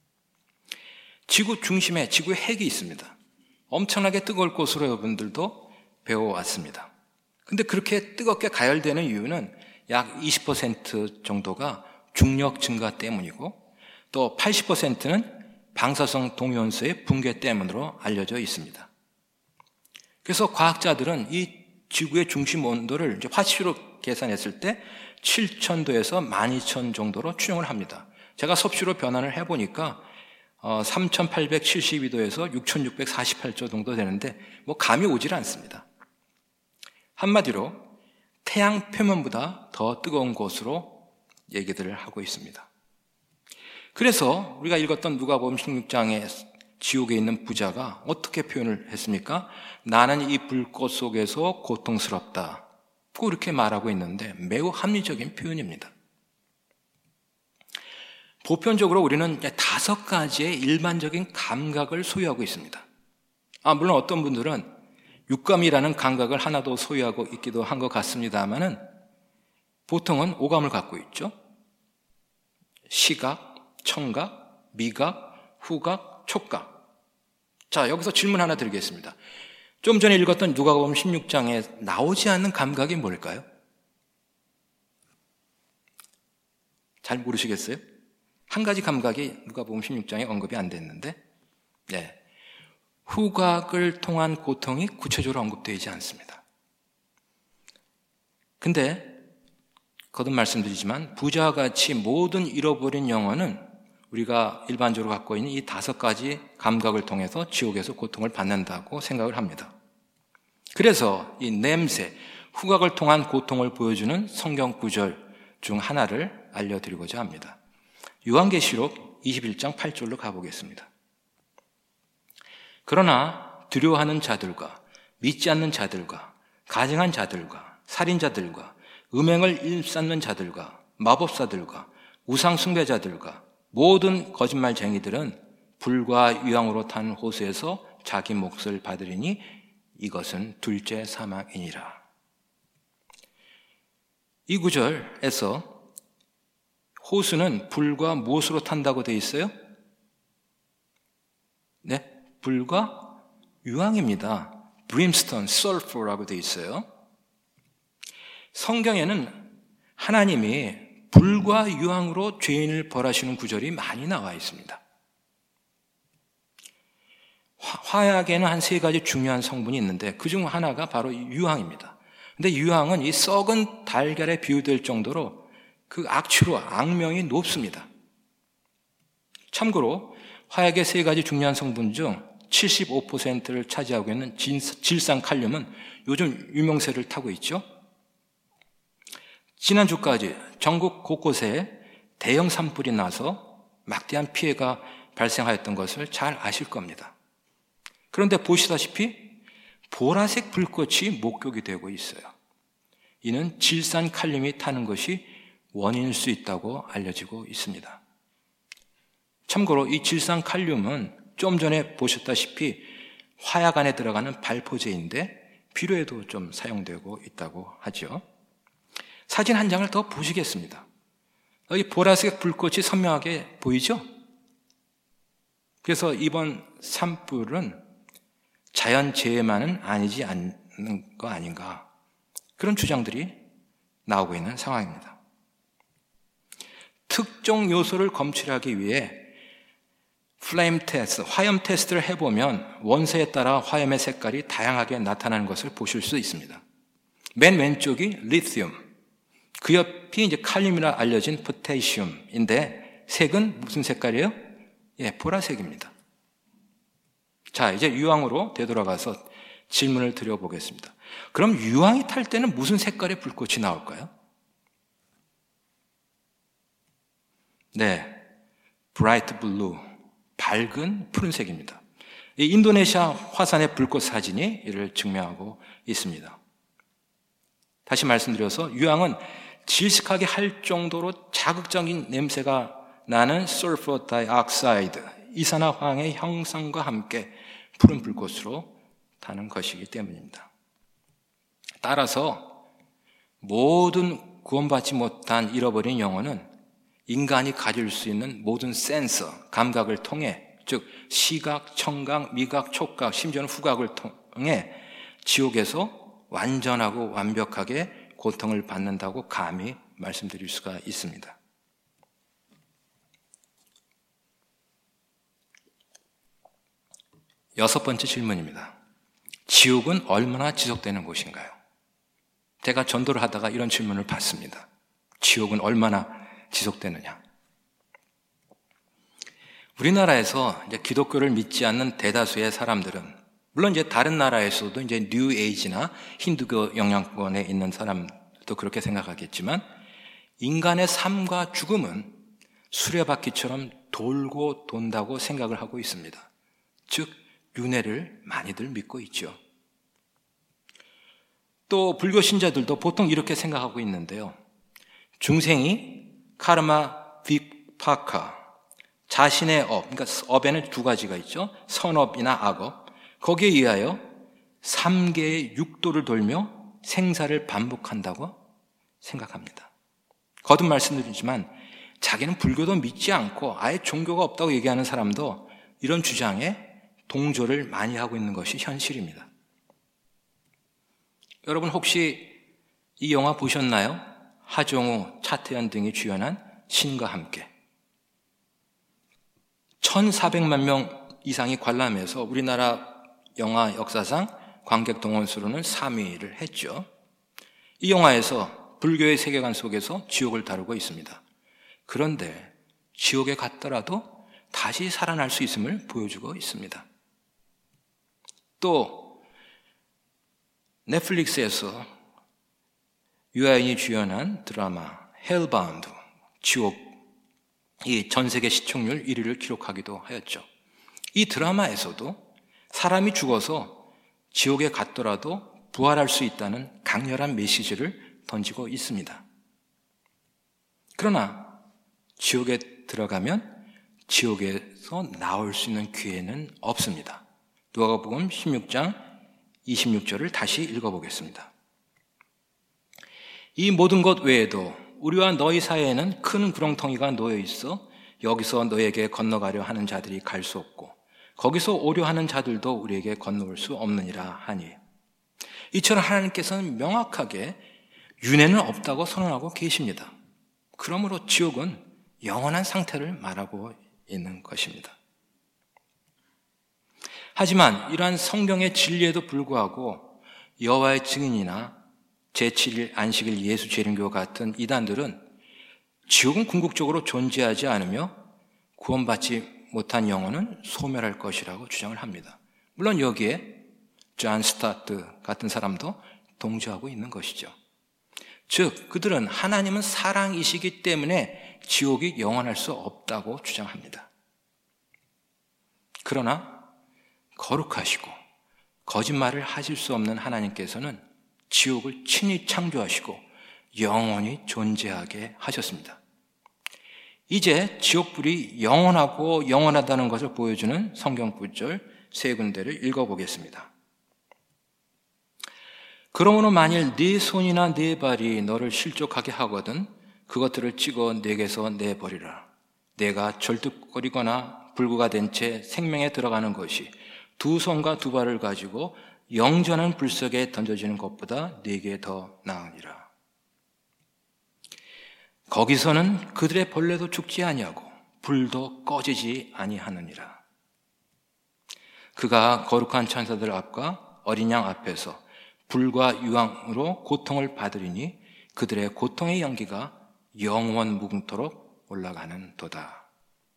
지구 중심에 지구의 핵이 있습니다. 엄청나게 뜨거울 곳으로 여러분들도 배워왔습니다. 근데 그렇게 뜨겁게 가열되는 이유는 약 이십 퍼센트 정도가 중력 증가 때문이고 또 팔십 퍼센트는 방사성 동위원소의 붕괴 때문으로 알려져 있습니다. 그래서 과학자들은 이 지구의 중심 온도를 이제 화씨로 계산했을 때 칠천 도에서 만 이천 정도로 추정을 합니다. 제가 섭씨로 변환을 해보니까 어, 삼천팔백칠십이 도에서 육천육백사십팔 도 정도 되는데 뭐 감이 오질 않습니다. 한마디로 태양 표면보다 더 뜨거운 곳으로 얘기들을 하고 있습니다. 그래서 우리가 읽었던 누가복음 십육 장에 지옥에 있는 부자가 어떻게 표현을 했습니까? 나는 이 불꽃 속에서 고통스럽다. 꼭 이렇게 말하고 있는데 매우 합리적인 표현입니다. 보편적으로 우리는 다섯 가지의 일반적인 감각을 소유하고 있습니다. 아, 물론 어떤 분들은 육감이라는 감각을 하나 더 소유하고 있기도 한 것 같습니다만은 보통은 오감을 갖고 있죠. 시각, 청각, 미각, 후각, 촉각. 자, 여기서 질문 하나 드리겠습니다. 좀 전에 읽었던 누가복음 십육 장에 나오지 않는 감각이 뭘까요? 잘 모르시겠어요? 한 가지 감각이 누가복음 십육 장에 언급이 안 됐는데, 네. 후각을 통한 고통이 구체적으로 언급되지 않습니다. 근데 거듭 말씀드리지만 부자와 같이 모든 잃어버린 영혼은 우리가 일반적으로 갖고 있는 이 다섯 가지 감각을 통해서 지옥에서 고통을 받는다고 생각을 합니다. 그래서 이 냄새, 후각을 통한 고통을 보여주는 성경 구절 중 하나를 알려드리고자 합니다. 요한계시록 이십일 장 팔 절로 가보겠습니다. 그러나 두려워하는 자들과 믿지 않는 자들과 가증한 자들과 살인자들과 음행을 일삼는 자들과 마법사들과 우상 숭배자들과 모든 거짓말쟁이들은 불과 유황으로 탄 호수에서 자기 몫을 받으리니 이것은 둘째 사망이니라. 이 구절에서 호수는 불과 무엇으로 탄다고 되어 있어요? 네, 불과 유황입니다. brimstone, sulfur라고 되어 있어요. 성경에는 하나님이 불과 유황으로 죄인을 벌하시는 구절이 많이 나와 있습니다. 화약에는 한 세 가지 중요한 성분이 있는데 그중 하나가 바로 유황입니다. 근데 유황은 이 썩은 달걀에 비유될 정도로 그 악취로 악명이 높습니다. 참고로 화약의 세 가지 중요한 성분 중 칠십오 퍼센트를 차지하고 있는 질산칼륨은 요즘 유명세를 타고 있죠. 지난주까지 전국 곳곳에 대형 산불이 나서 막대한 피해가 발생하였던 것을 잘 아실 겁니다. 그런데 보시다시피 보라색 불꽃이 목격이 되고 있어요. 이는 질산칼륨이 타는 것이 원인일 수 있다고 알려지고 있습니다. 참고로 이 질산칼륨은 좀 전에 보셨다시피 화약 안에 들어가는 발포제인데 비료에도 좀 사용되고 있다고 하죠. 사진 한 장을 더 보시겠습니다. 여기 보라색 불꽃이 선명하게 보이죠? 그래서 이번 산불은 자연재해만은 아니지 않는 거 아닌가, 그런 주장들이 나오고 있는 상황입니다. 특정 요소를 검출하기 위해 플레임 테스트, 화염 테스트를 해보면 원소에 따라 화염의 색깔이 다양하게 나타나는 것을 보실 수 있습니다. 맨 왼쪽이 리튬, 그 옆이 이제 칼륨이라 알려진 포테시움인데 색은 무슨 색깔이에요? 예, 보라색입니다. 자, 이제 유황으로 되돌아가서 질문을 드려보겠습니다. 그럼 유황이 탈 때는 무슨 색깔의 불꽃이 나올까요? 네, 브라이트 블루, 밝은 푸른색입니다. 이 인도네시아 화산의 불꽃 사진이 이를 증명하고 있습니다. 다시 말씀드려서 유황은 질식하게 할 정도로 자극적인 냄새가 나는 설퍼 다이옥사이드, 이산화황의 형성과 함께 푸른 불꽃으로 타는 것이기 때문입니다. 따라서 모든 구원받지 못한 잃어버린 영혼은 인간이 가질 수 있는 모든 센서, 감각을 통해, 즉 시각, 청각, 미각, 촉각, 심지어는 후각을 통해 지옥에서 완전하고 완벽하게 고통을 받는다고 감히 말씀드릴 수가 있습니다. 여섯 번째 질문입니다. 지옥은 얼마나 지속되는 곳인가요? 제가 전도를 하다가 이런 질문을 받습니다. 지옥은 얼마나 지속되느냐? 우리나라에서 이제 기독교를 믿지 않는 대다수의 사람들은, 물론 이제 다른 나라에서도 이제 뉴 에이지나 힌두교 영향권에 있는 사람도 그렇게 생각하겠지만, 인간의 삶과 죽음은 수레바퀴처럼 돌고 돈다고 생각을 하고 있습니다. 즉, 윤회를 많이들 믿고 있죠. 또 불교 신자들도 보통 이렇게 생각하고 있는데요. 중생이 카르마 빅파카, 자신의 업, 그러니까 업에는 두 가지가 있죠. 선업이나 악업. 거기에 의하여 삼 개의 육도를 돌며 생사를 반복한다고 생각합니다. 거듭 말씀드리지만 자기는 불교도 믿지 않고 아예 종교가 없다고 얘기하는 사람도 이런 주장에 동조를 많이 하고 있는 것이 현실입니다. 여러분 혹시 이 영화 보셨나요? 하정우, 차태현 등이 주연한 신과 함께. 천사백만 명 이상이 관람해서 우리나라 영화 역사상 관객 동원 수로는 삼 위를 했죠. 이 영화에서 불교의 세계관 속에서 지옥을 다루고 있습니다. 그런데 지옥에 갔더라도 다시 살아날 수 있음을 보여주고 있습니다. 또 넷플릭스에서 유아인이 주연한 드라마 헬바운드, 지옥, 이 전 세계 시청률 일 위를 기록하기도 하였죠. 이 드라마에서도 사람이 죽어서 지옥에 갔더라도 부활할 수 있다는 강렬한 메시지를 던지고 있습니다. 그러나 지옥에 들어가면 지옥에서 나올 수 있는 기회는 없습니다. 누가복음 십육 장 이십육 절을 다시 읽어보겠습니다. 이 모든 것 외에도 우리와 너희 사이에는 큰 구렁텅이가 놓여 있어 여기서 너에게 건너가려 하는 자들이 갈 수 없고 거기서 오려 하는 자들도 우리에게 건너올 수 없느니라 하니, 이처럼 하나님께서는 명확하게 윤회는 없다고 선언하고 계십니다. 그러므로 지옥은 영원한 상태를 말하고 있는 것입니다. 하지만 이러한 성경의 진리에도 불구하고 여호와의 증인이나 제칠 일 안식일 예수 재림교 같은 이단들은 지옥은 궁극적으로 존재하지 않으며 구원받지 못한 영혼은 소멸할 것이라고 주장을 합니다. 물론 여기에 존 스타트 같은 사람도 동조하고 있는 것이죠. 즉 그들은 하나님은 사랑이시기 때문에 지옥이 영원할 수 없다고 주장합니다. 그러나 거룩하시고 거짓말을 하실 수 없는 하나님께서는 지옥을 친히 창조하시고 영원히 존재하게 하셨습니다. 이제 지옥불이 영원하고 영원하다는 것을 보여주는 성경 구절 세 군데를 읽어보겠습니다. 그러므로 만일 네 손이나 네 발이 너를 실족하게 하거든 그것들을 찍어 내게서 내버리라. 내가 절뚝거리거나 불구가 된 채 생명에 들어가는 것이 두 손과 두 발을 가지고 영전한 불속에 던져지는 것보다 네게 더 나으니라. 거기서는 그들의 벌레도 죽지 아니하고 불도 꺼지지 아니하느니라. 그가 거룩한 천사들 앞과 어린 양 앞에서 불과 유황으로 고통을 받으리니 그들의 고통의 연기가 영원 무궁토록 올라가는 도다.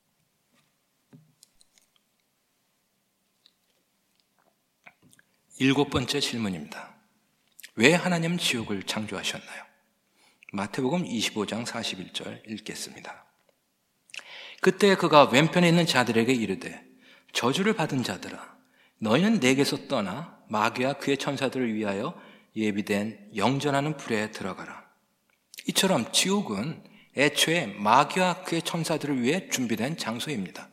일곱 번째 질문입니다. 왜 하나님은 지옥을 창조하셨나요? 마태복음 이십오 장 사십일 절 읽겠습니다. 그때 그가 왼편에 있는 자들에게 이르되 저주를 받은 자들아 너희는 내게서 떠나 마귀와 그의 천사들을 위하여 예비된 영전하는 불에 들어가라. 이처럼 지옥은 애초에 마귀와 그의 천사들을 위해 준비된 장소입니다.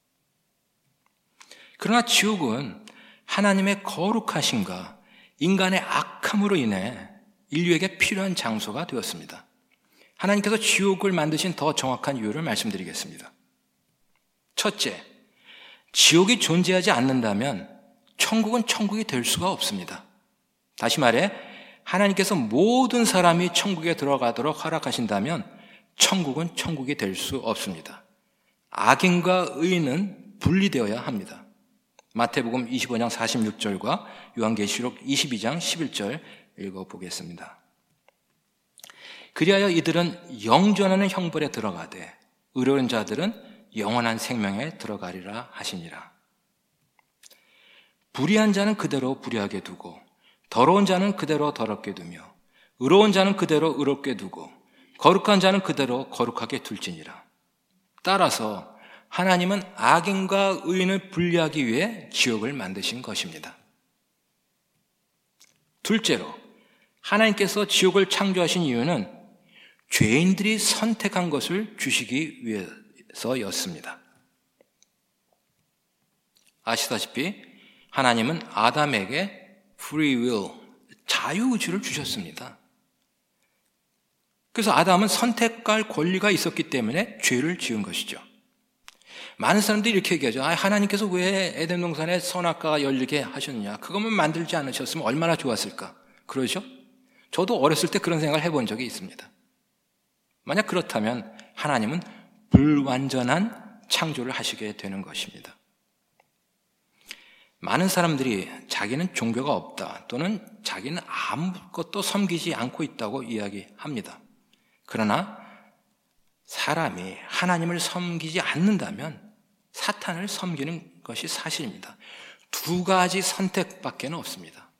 그러나 지옥은 하나님의 거룩하심과 인간의 악함으로 인해 인류에게 필요한 장소가 되었습니다. 하나님께서 지옥을 만드신 더 정확한 이유를 말씀드리겠습니다. 첫째, 지옥이 존재하지 않는다면 천국은 천국이 될 수가 없습니다. 다시 말해 하나님께서 모든 사람이 천국에 들어가도록 허락하신다면 천국은 천국이 될 수 없습니다. 악인과 의인은 분리되어야 합니다. 마태복음 이십오 장 사십육 절과 요한계시록 이십이 장 십일 절 읽어보겠습니다. 그리하여 이들은 영전하는 형벌에 들어가되 의로운 자들은 영원한 생명에 들어가리라 하시니라. 불의한 자는 그대로 불의하게 두고 더러운 자는 그대로 더럽게 두며 의로운 자는 그대로 의롭게 두고 거룩한 자는 그대로 거룩하게 둘지니라. 따라서 하나님은 악인과 의인을 분리하기 위해 지옥을 만드신 것입니다. 둘째로 하나님께서 지옥을 창조하신 이유는 죄인들이 선택한 것을 주시기 위해서였습니다. 아시다시피 하나님은 아담에게 free will, 자유의지를 주셨습니다. 그래서 아담은 선택할 권리가 있었기 때문에 죄를 지은 것이죠. 많은 사람들이 이렇게 얘기하죠. 아, 하나님께서 왜 에덴 동산에 선악과가 열리게 하셨느냐? 그것만 만들지 않으셨으면 얼마나 좋았을까? 그러죠? 저도 어렸을 때 그런 생각을 해본 적이 있습니다. 만약 그렇다면 하나님은 불완전한 창조를 하시게 되는 것입니다. 많은 사람들이 자기는 종교가 없다 또는 자기는 아무것도 섬기지 않고 있다고 이야기합니다. 그러나 사람이 하나님을 섬기지 않는다면 사탄을 섬기는 것이 사실입니다. 두 가지 선택밖에 없습니다.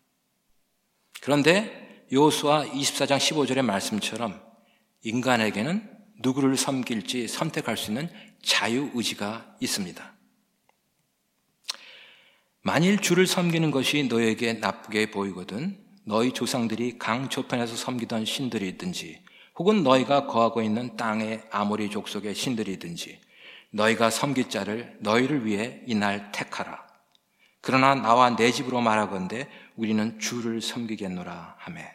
그런데 여호수아 이십사 장 십오 절의 말씀처럼 인간에게는 누구를 섬길지 선택할 수 있는 자유의지가 있습니다. 만일 주를 섬기는 것이 너에게 나쁘게 보이거든 너희 조상들이 강 저편에서 섬기던 신들이든지 혹은 너희가 거하고 있는 땅의 아모리 족속의 신들이든지 너희가 섬길 자를 너희를 위해 이날 택하라. 그러나 나와 내 집으로 말하건대 우리는 주를 섬기겠노라 하매.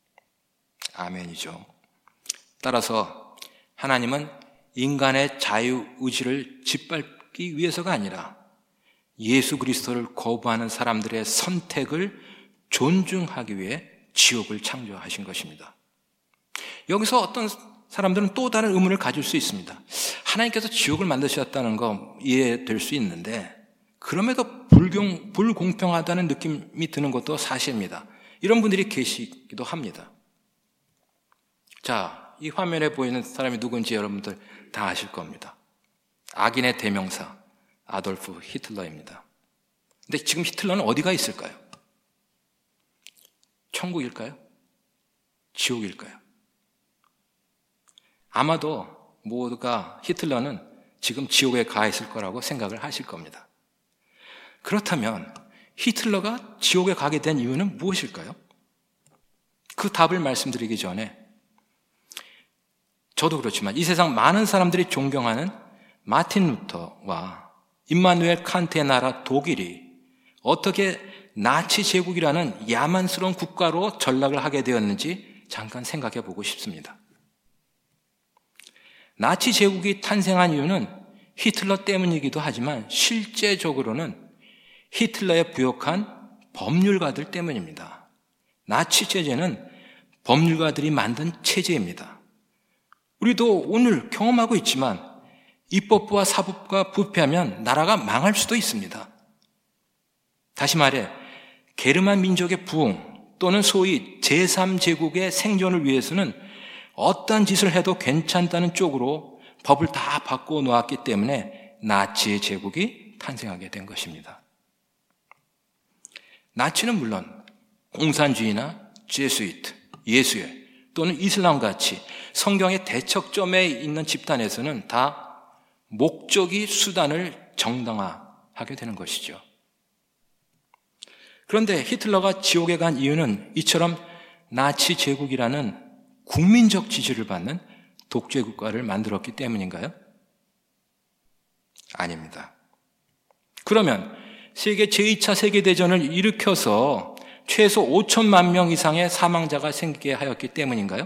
아멘이죠. 따라서 하나님은 인간의 자유의지를 짓밟기 위해서가 아니라 예수 그리스도를 거부하는 사람들의 선택을 존중하기 위해 지옥을 창조하신 것입니다. 여기서 어떤 사람들은 또 다른 의문을 가질 수 있습니다. 하나님께서 지옥을 만드셨다는 거 이해될 수 있는데 그럼에도 불공, 불공평하다는 느낌이 드는 것도 사실입니다. 이런 분들이 계시기도 합니다. 자, 이 화면에 보이는 사람이 누군지 여러분들 다 아실 겁니다. 악인의 대명사 아돌프 히틀러입니다. 근데 지금 히틀러는 어디가 있을까요? 천국일까요? 지옥일까요? 아마도 모두가 히틀러는 지금 지옥에 가 있을 거라고 생각을 하실 겁니다. 그렇다면 히틀러가 지옥에 가게 된 이유는 무엇일까요? 그 답을 말씀드리기 전에 저도 그렇지만 이 세상 많은 사람들이 존경하는 마틴 루터와 임마누엘 칸트의 나라 독일이 어떻게 나치 제국이라는 야만스러운 국가로 전락을 하게 되었는지 잠깐 생각해 보고 싶습니다. 나치 제국이 탄생한 이유는 히틀러 때문이기도 하지만 실제적으로는 히틀러에 부역한 법률가들 때문입니다. 나치 체제는 법률가들이 만든 체제입니다. 우리도 오늘 경험하고 있지만 입법부와 사법부가 부패하면 나라가 망할 수도 있습니다. 다시 말해 게르만 민족의 부흥 또는 소위 제삼 제국의 생존을 위해서는 어떤 짓을 해도 괜찮다는 쪽으로 법을 다 바꿔 놓았기 때문에 나치의 제국이 탄생하게 된 것입니다. 나치는 물론 공산주의나 제수이트, 예수회 또는 이슬람같이 성경의 대척점에 있는 집단에서는 다 목적이 수단을 정당화하게 되는 것이죠. 그런데 히틀러가 지옥에 간 이유는 이처럼 나치 제국이라는 국민적 지지를 받는 독재 국가를 만들었기 때문인가요? 아닙니다. 그러면 세계 제이 차 세계대전을 일으켜서 최소 오천만 명 이상의 사망자가 생기게 하였기 때문인가요?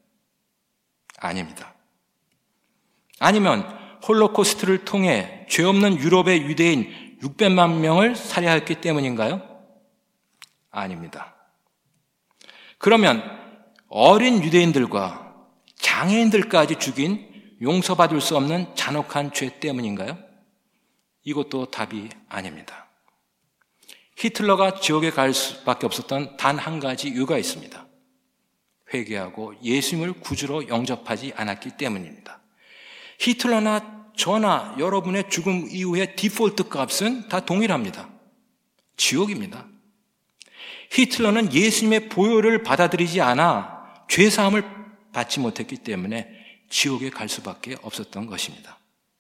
아닙니다. 아니면 홀로코스트를 통해 죄 없는 유럽의 유대인 육백만 명을 살해하였기 때문인가요? 아닙니다. 그러면 어린 유대인들과 장애인들까지 죽인 용서받을 수 없는 잔혹한 죄 때문인가요? 이것도 답이 아닙니다. 히틀러가 지옥에 갈 수밖에 없었던 단 한 가지 이유가 있습니다. 회개하고 예수님을 구주로 영접하지 않았기 때문입니다. 히틀러나 저나 여러분의 죽음 이후의 디폴트 값은 다 동일합니다. 지옥입니다. 히틀러는 예수님의 보혈을 받아들이지 않아 죄사함을 받지 못했기 때문에 지옥에 갈 수밖에 없었던 것입니다.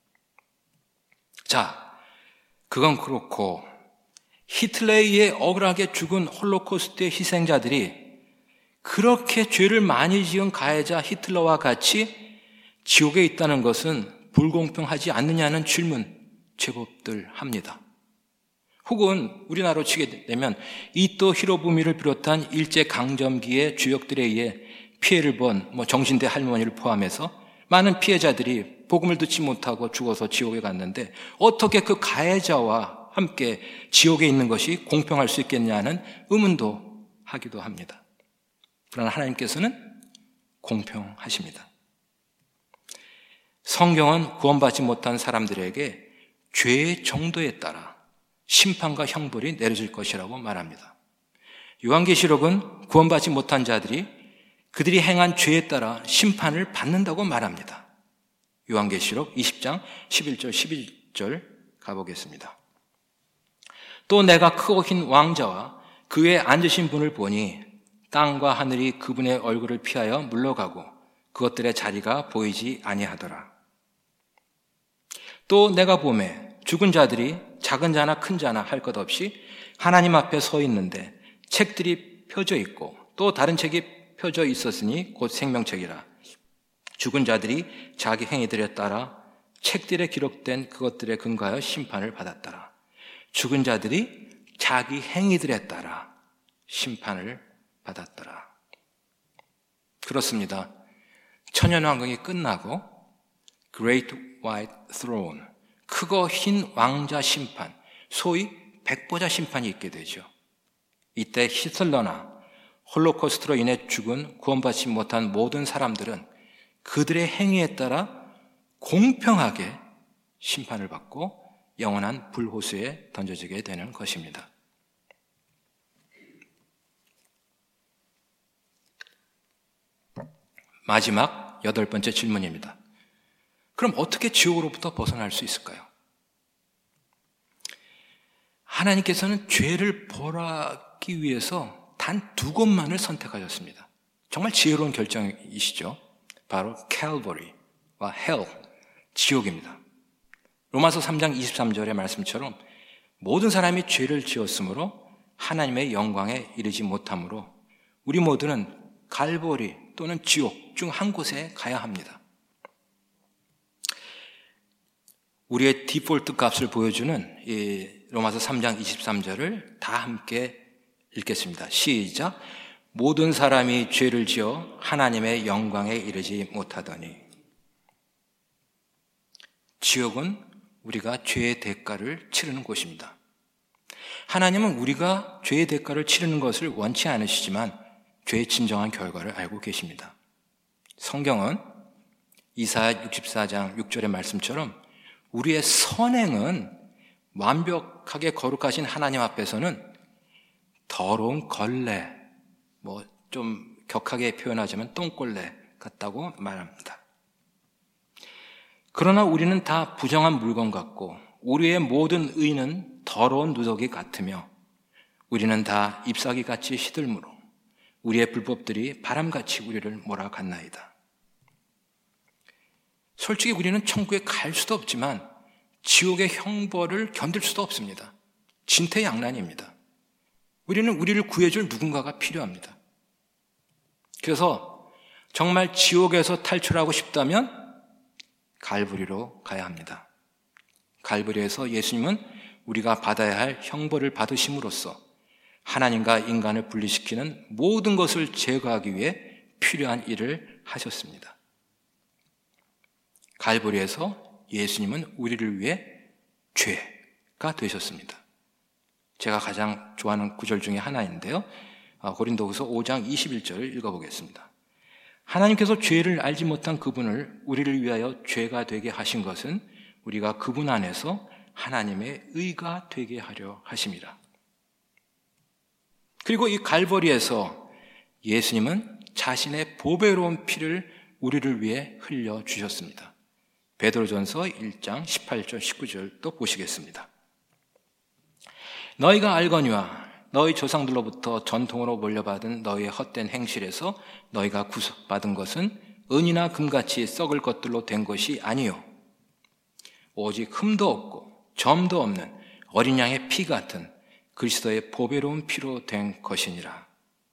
자, 그건 그렇고 히틀러에 의해 억울하게 죽은 홀로코스트의 희생자들이 그렇게 죄를 많이 지은 가해자 히틀러와 같이 지옥에 있다는 것은 불공평하지 않느냐는 질문 제법들 합니다. 혹은 우리나라로 치게 되면 이토 히로부미를 비롯한 일제강점기의 주역들에 의해 피해를 본 뭐 정신대 할머니를 포함해서 많은 피해자들이 복음을 듣지 못하고 죽어서 지옥에 갔는데 어떻게 그 가해자와 함께 지옥에 있는 것이 공평할 수 있겠냐는 의문도 하기도 합니다. 그러나 하나님께서는 공평하십니다. 성경은 구원받지 못한 사람들에게 죄의 정도에 따라 심판과 형벌이 내려질 것이라고 말합니다. 요한계시록은 구원받지 못한 자들이 그들이 행한 죄에 따라 심판을 받는다고 말합니다. 요한계시록 이십 장 십일 절 십일 절 가보겠습니다. 또 내가 크고 흰 왕자와 그 위에 앉으신 분을 보니 땅과 하늘이 그분의 얼굴을 피하여 물러가고 그것들의 자리가 보이지 아니하더라. 또 내가 보매 죽은 자들이 작은 자나 큰 자나 할 것 없이 하나님 앞에 서 있는데 책들이 펴져 있고 또 다른 책이 펴져 있었으니 곧 생명책이라. 죽은 자들이 자기 행위들에 따라 책들에 기록된 그것들에 근거하여 심판을 받았더라. 죽은 자들이 자기 행위들에 따라 심판을 받았더라. 그렇습니다. 천년왕국이 끝나고 Great White Throne, 크고 흰 왕자 심판, 소위 백보자 심판이 있게 되죠. 이때 히틀러나 홀로코스트로 인해 죽은 구원받지 못한 모든 사람들은 그들의 행위에 따라 공평하게 심판을 받고 영원한 불호수에 던져지게 되는 것입니다. 마지막 여덟 번째 질문입니다. 그럼 어떻게 지옥으로부터 벗어날 수 있을까요? 하나님께서는 죄를 벌하기 위해서 단 두 곳만을 선택하셨습니다. 정말 지혜로운 결정이시죠. 바로 칼보리와 헬, 지옥입니다. 로마서 삼 장 이십삼 절의 말씀처럼 모든 사람이 죄를 지었으므로 하나님의 영광에 이르지 못하므로 우리 모두는 갈보리 또는 지옥 중 한 곳에 가야 합니다. 우리의 디폴트 값을 보여주는 이 로마서 삼 장 이십삼 절을 다 함께 읽겠습니다. 시작. 모든 사람이 죄를 지어 하나님의 영광에 이르지 못하더니. 지옥은 우리가 죄의 대가를 치르는 곳입니다. 하나님은 우리가 죄의 대가를 치르는 것을 원치 않으시지만 죄의 진정한 결과를 알고 계십니다. 성경은 이사야 육십사 장 육 절의 말씀처럼 우리의 선행은 완벽하게 거룩하신 하나님 앞에서는 더러운 걸레, 뭐 좀 격하게 표현하자면 똥걸레 같다고 말합니다. 그러나 우리는 다 부정한 물건 같고 우리의 모든 의는 더러운 누더기 같으며 우리는 다 잎사귀같이 시들므로 우리의 불법들이 바람같이 우리를 몰아갔나이다. 솔직히 우리는 천국에 갈 수도 없지만 지옥의 형벌을 견딜 수도 없습니다. 진퇴양난입니다. 우리는 우리를 구해줄 누군가가 필요합니다. 그래서 정말 지옥에서 탈출하고 싶다면 갈보리로 가야 합니다. 갈보리에서 예수님은 우리가 받아야 할 형벌을 받으심으로써 하나님과 인간을 분리시키는 모든 것을 제거하기 위해 필요한 일을 하셨습니다. 갈보리에서 예수님은 우리를 위해 죄가 되셨습니다. 제가 가장 좋아하는 구절 중에 하나인데요. 고린도후서 오 장 이십일 절을 읽어보겠습니다. 하나님께서 죄를 알지 못한 그분을 우리를 위하여 죄가 되게 하신 것은 우리가 그분 안에서 하나님의 의가 되게 하려 하심이라. 그리고 이 갈보리에서 예수님은 자신의 보배로운 피를 우리를 위해 흘려주셨습니다. 베드로전서 일 장 십팔 절 십구 절도 보시겠습니다. 너희가 알거니와 너희 조상들로부터 전통으로 물려받은 너희의 헛된 행실에서 너희가 구속받은 것은 은이나 금같이 썩을 것들로 된 것이 아니요 오직 흠도 없고 점도 없는 어린 양의 피 같은 그리스도의 보배로운 피로 된 것이니라.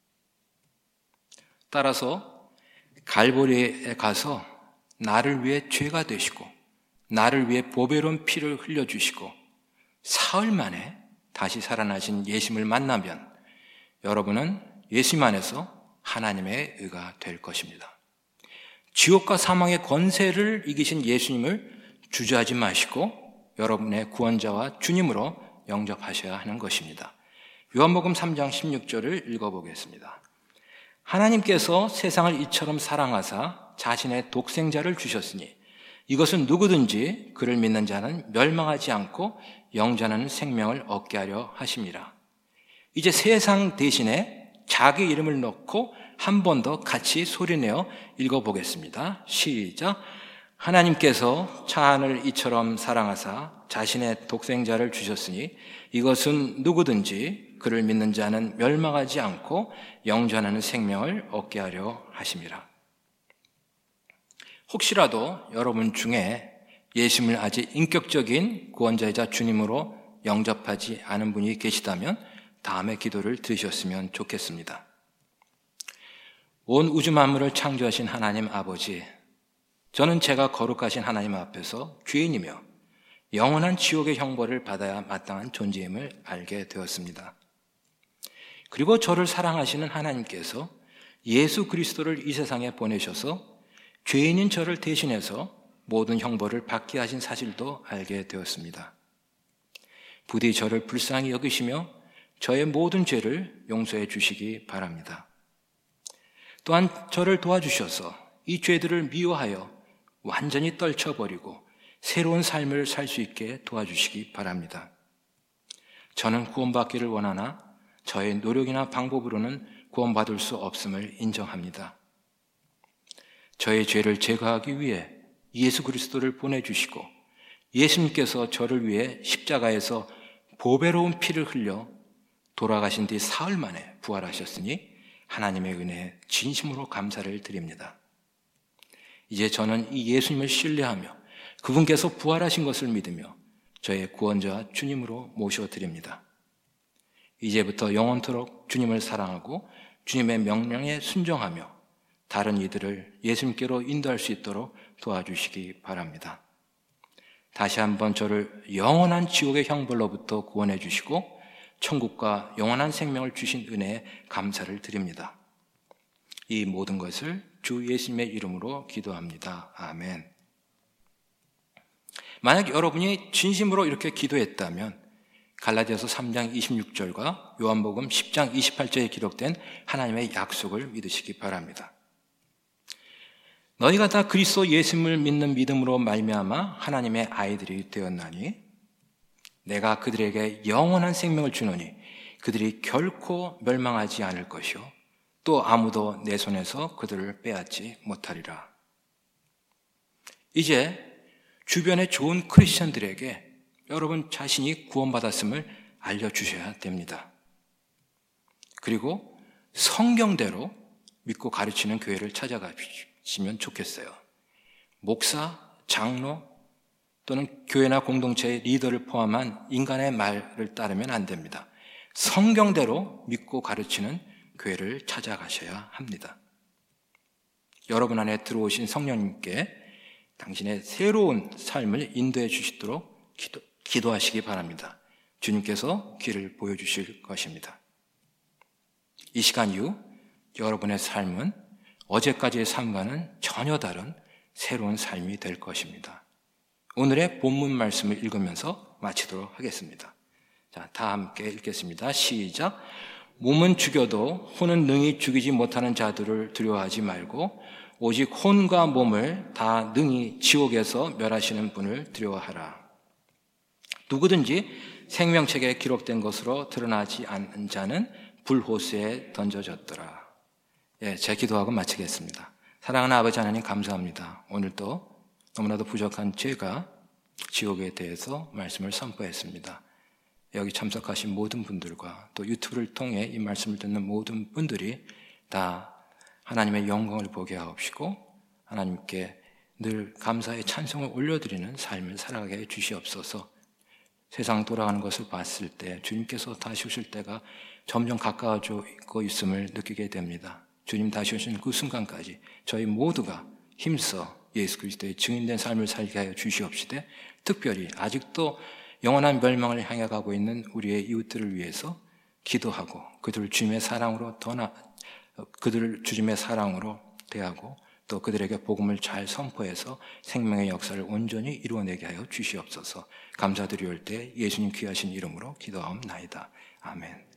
따라서 갈보리에 가서 나를 위해 죄가 되시고 나를 위해 보배로운 피를 흘려주시고 사흘 만에 다시 살아나신 예수님을 만나면 여러분은 예수님 안에서 하나님의 의가 될 것입니다. 지옥과 사망의 권세를 이기신 예수님을 주저하지 마시고 여러분의 구원자와 주님으로 영접하셔야 하는 것입니다. 요한복음 삼 장 십육 절을 읽어보겠습니다. 하나님께서 세상을 이처럼 사랑하사 자신의 독생자를 주셨으니 이것은 누구든지 그를 믿는 자는 멸망하지 않고 영전하는 생명을 얻게 하려 하심이라. 이제 세상 대신에 자기 이름을 넣고 한 번 더 같이 소리내어 읽어보겠습니다. 시작. 하나님께서 차한을 이처럼 사랑하사 자신의 독생자를 주셨으니 이것은 누구든지 그를 믿는 자는 멸망하지 않고 영존하는 생명을 얻게 하려 하심이라. 혹시라도 여러분 중에 예수님을 아직 인격적인 구원자이자 주님으로 영접하지 않은 분이 계시다면 다음의 기도를 들으셨으면 좋겠습니다. 온 우주 만물을 창조하신 하나님 아버지, 저는 제가 거룩하신 하나님 앞에서 죄인이며 영원한 지옥의 형벌을 받아야 마땅한 존재임을 알게 되었습니다. 그리고 저를 사랑하시는 하나님께서 예수 그리스도를 이 세상에 보내셔서 죄인인 저를 대신해서 모든 형벌을 받게 하신 사실도 알게 되었습니다. 부디 저를 불쌍히 여기시며 저의 모든 죄를 용서해 주시기 바랍니다. 또한 저를 도와주셔서 이 죄들을 미워하여 완전히 떨쳐버리고 새로운 삶을 살 수 있게 도와주시기 바랍니다. 저는 구원받기를 원하나 저의 노력이나 방법으로는 구원받을 수 없음을 인정합니다. 저의 죄를 제거하기 위해 예수 그리스도를 보내주시고 예수님께서 저를 위해 십자가에서 보배로운 피를 흘려 돌아가신 뒤 사흘 만에 부활하셨으니 하나님의 은혜에 진심으로 감사를 드립니다. 이제 저는 이 예수님을 신뢰하며 그분께서 부활하신 것을 믿으며 저의 구원자 주님으로 모셔드립니다. 이제부터 영원토록 주님을 사랑하고 주님의 명령에 순종하며 다른 이들을 예수님께로 인도할 수 있도록 도와주시기 바랍니다. 다시 한번 저를 영원한 지옥의 형벌로부터 구원해 주시고 천국과 영원한 생명을 주신 은혜에 감사를 드립니다. 이 모든 것을 주 예수님의 이름으로 기도합니다. 아멘. 만약 여러분이 진심으로 이렇게 기도했다면 갈라디아서 삼 장 이십육 절과 요한복음 십 장 이십팔 절에 기록된 하나님의 약속을 믿으시기 바랍니다. 너희가 다 그리스도 예수님을 믿는 믿음으로 말미암아 하나님의 아이들이 되었나니 내가 그들에게 영원한 생명을 주노니 그들이 결코 멸망하지 않을 것이요 또 아무도 내 손에서 그들을 빼앗지 못하리라. 이제 주변의 좋은 크리스천들에게 여러분 자신이 구원받았음을 알려주셔야 됩니다. 그리고 성경대로 믿고 가르치는 교회를 찾아가시면 좋겠어요. 목사, 장로 또는 교회나 공동체의 리더를 포함한 인간의 말을 따르면 안 됩니다. 성경대로 믿고 가르치는 교회를 찾아가셔야 합니다. 여러분 안에 들어오신 성령님께 당신의 새로운 삶을 인도해 주시도록 기도, 기도하시기 바랍니다. 주님께서 길을 보여주실 것입니다. 이 시간 이후 여러분의 삶은 어제까지의 삶과는 전혀 다른 새로운 삶이 될 것입니다. 오늘의 본문 말씀을 읽으면서 마치도록 하겠습니다. 자, 다 함께 읽겠습니다. 시작. 몸은 죽여도 혼은 능히 죽이지 못하는 자들을 두려워하지 말고 오직 혼과 몸을 다 능히 지옥에서 멸하시는 분을 두려워하라. 누구든지 생명책에 기록된 것으로 드러나지 않은 자는 불호수에 던져졌더라. 예, 제 기도하고 마치겠습니다. 사랑하는 아버지 하나님 감사합니다. 오늘도 너무나도 부족한 제가 지옥에 대해서 말씀을 선포했습니다. 여기 참석하신 모든 분들과 또 유튜브를 통해 이 말씀을 듣는 모든 분들이 다 하나님의 영광을 보게 하옵시고 하나님께 늘 감사의 찬송을 올려드리는 삶을 살아가게 해 주시옵소서. 세상 돌아가는 것을 봤을 때 주님께서 다시 오실 때가 점점 가까워지고 있음을 느끼게 됩니다. 주님 다시 오시는 그 순간까지 저희 모두가 힘써 예수 그리스도의 증인된 삶을 살게 하여 주시옵시되 특별히 아직도 영원한 멸망을 향해 가고 있는 우리의 이웃들을 위해서 기도하고 그들을 주님의 사랑으로 더나 그들을 주님의 사랑으로 대하고 또 그들에게 복음을 잘 선포해서 생명의 역사를 온전히 이루어내게 하여 주시옵소서. 감사드리올 때 예수님 귀하신 이름으로 기도하옵나이다. 아멘.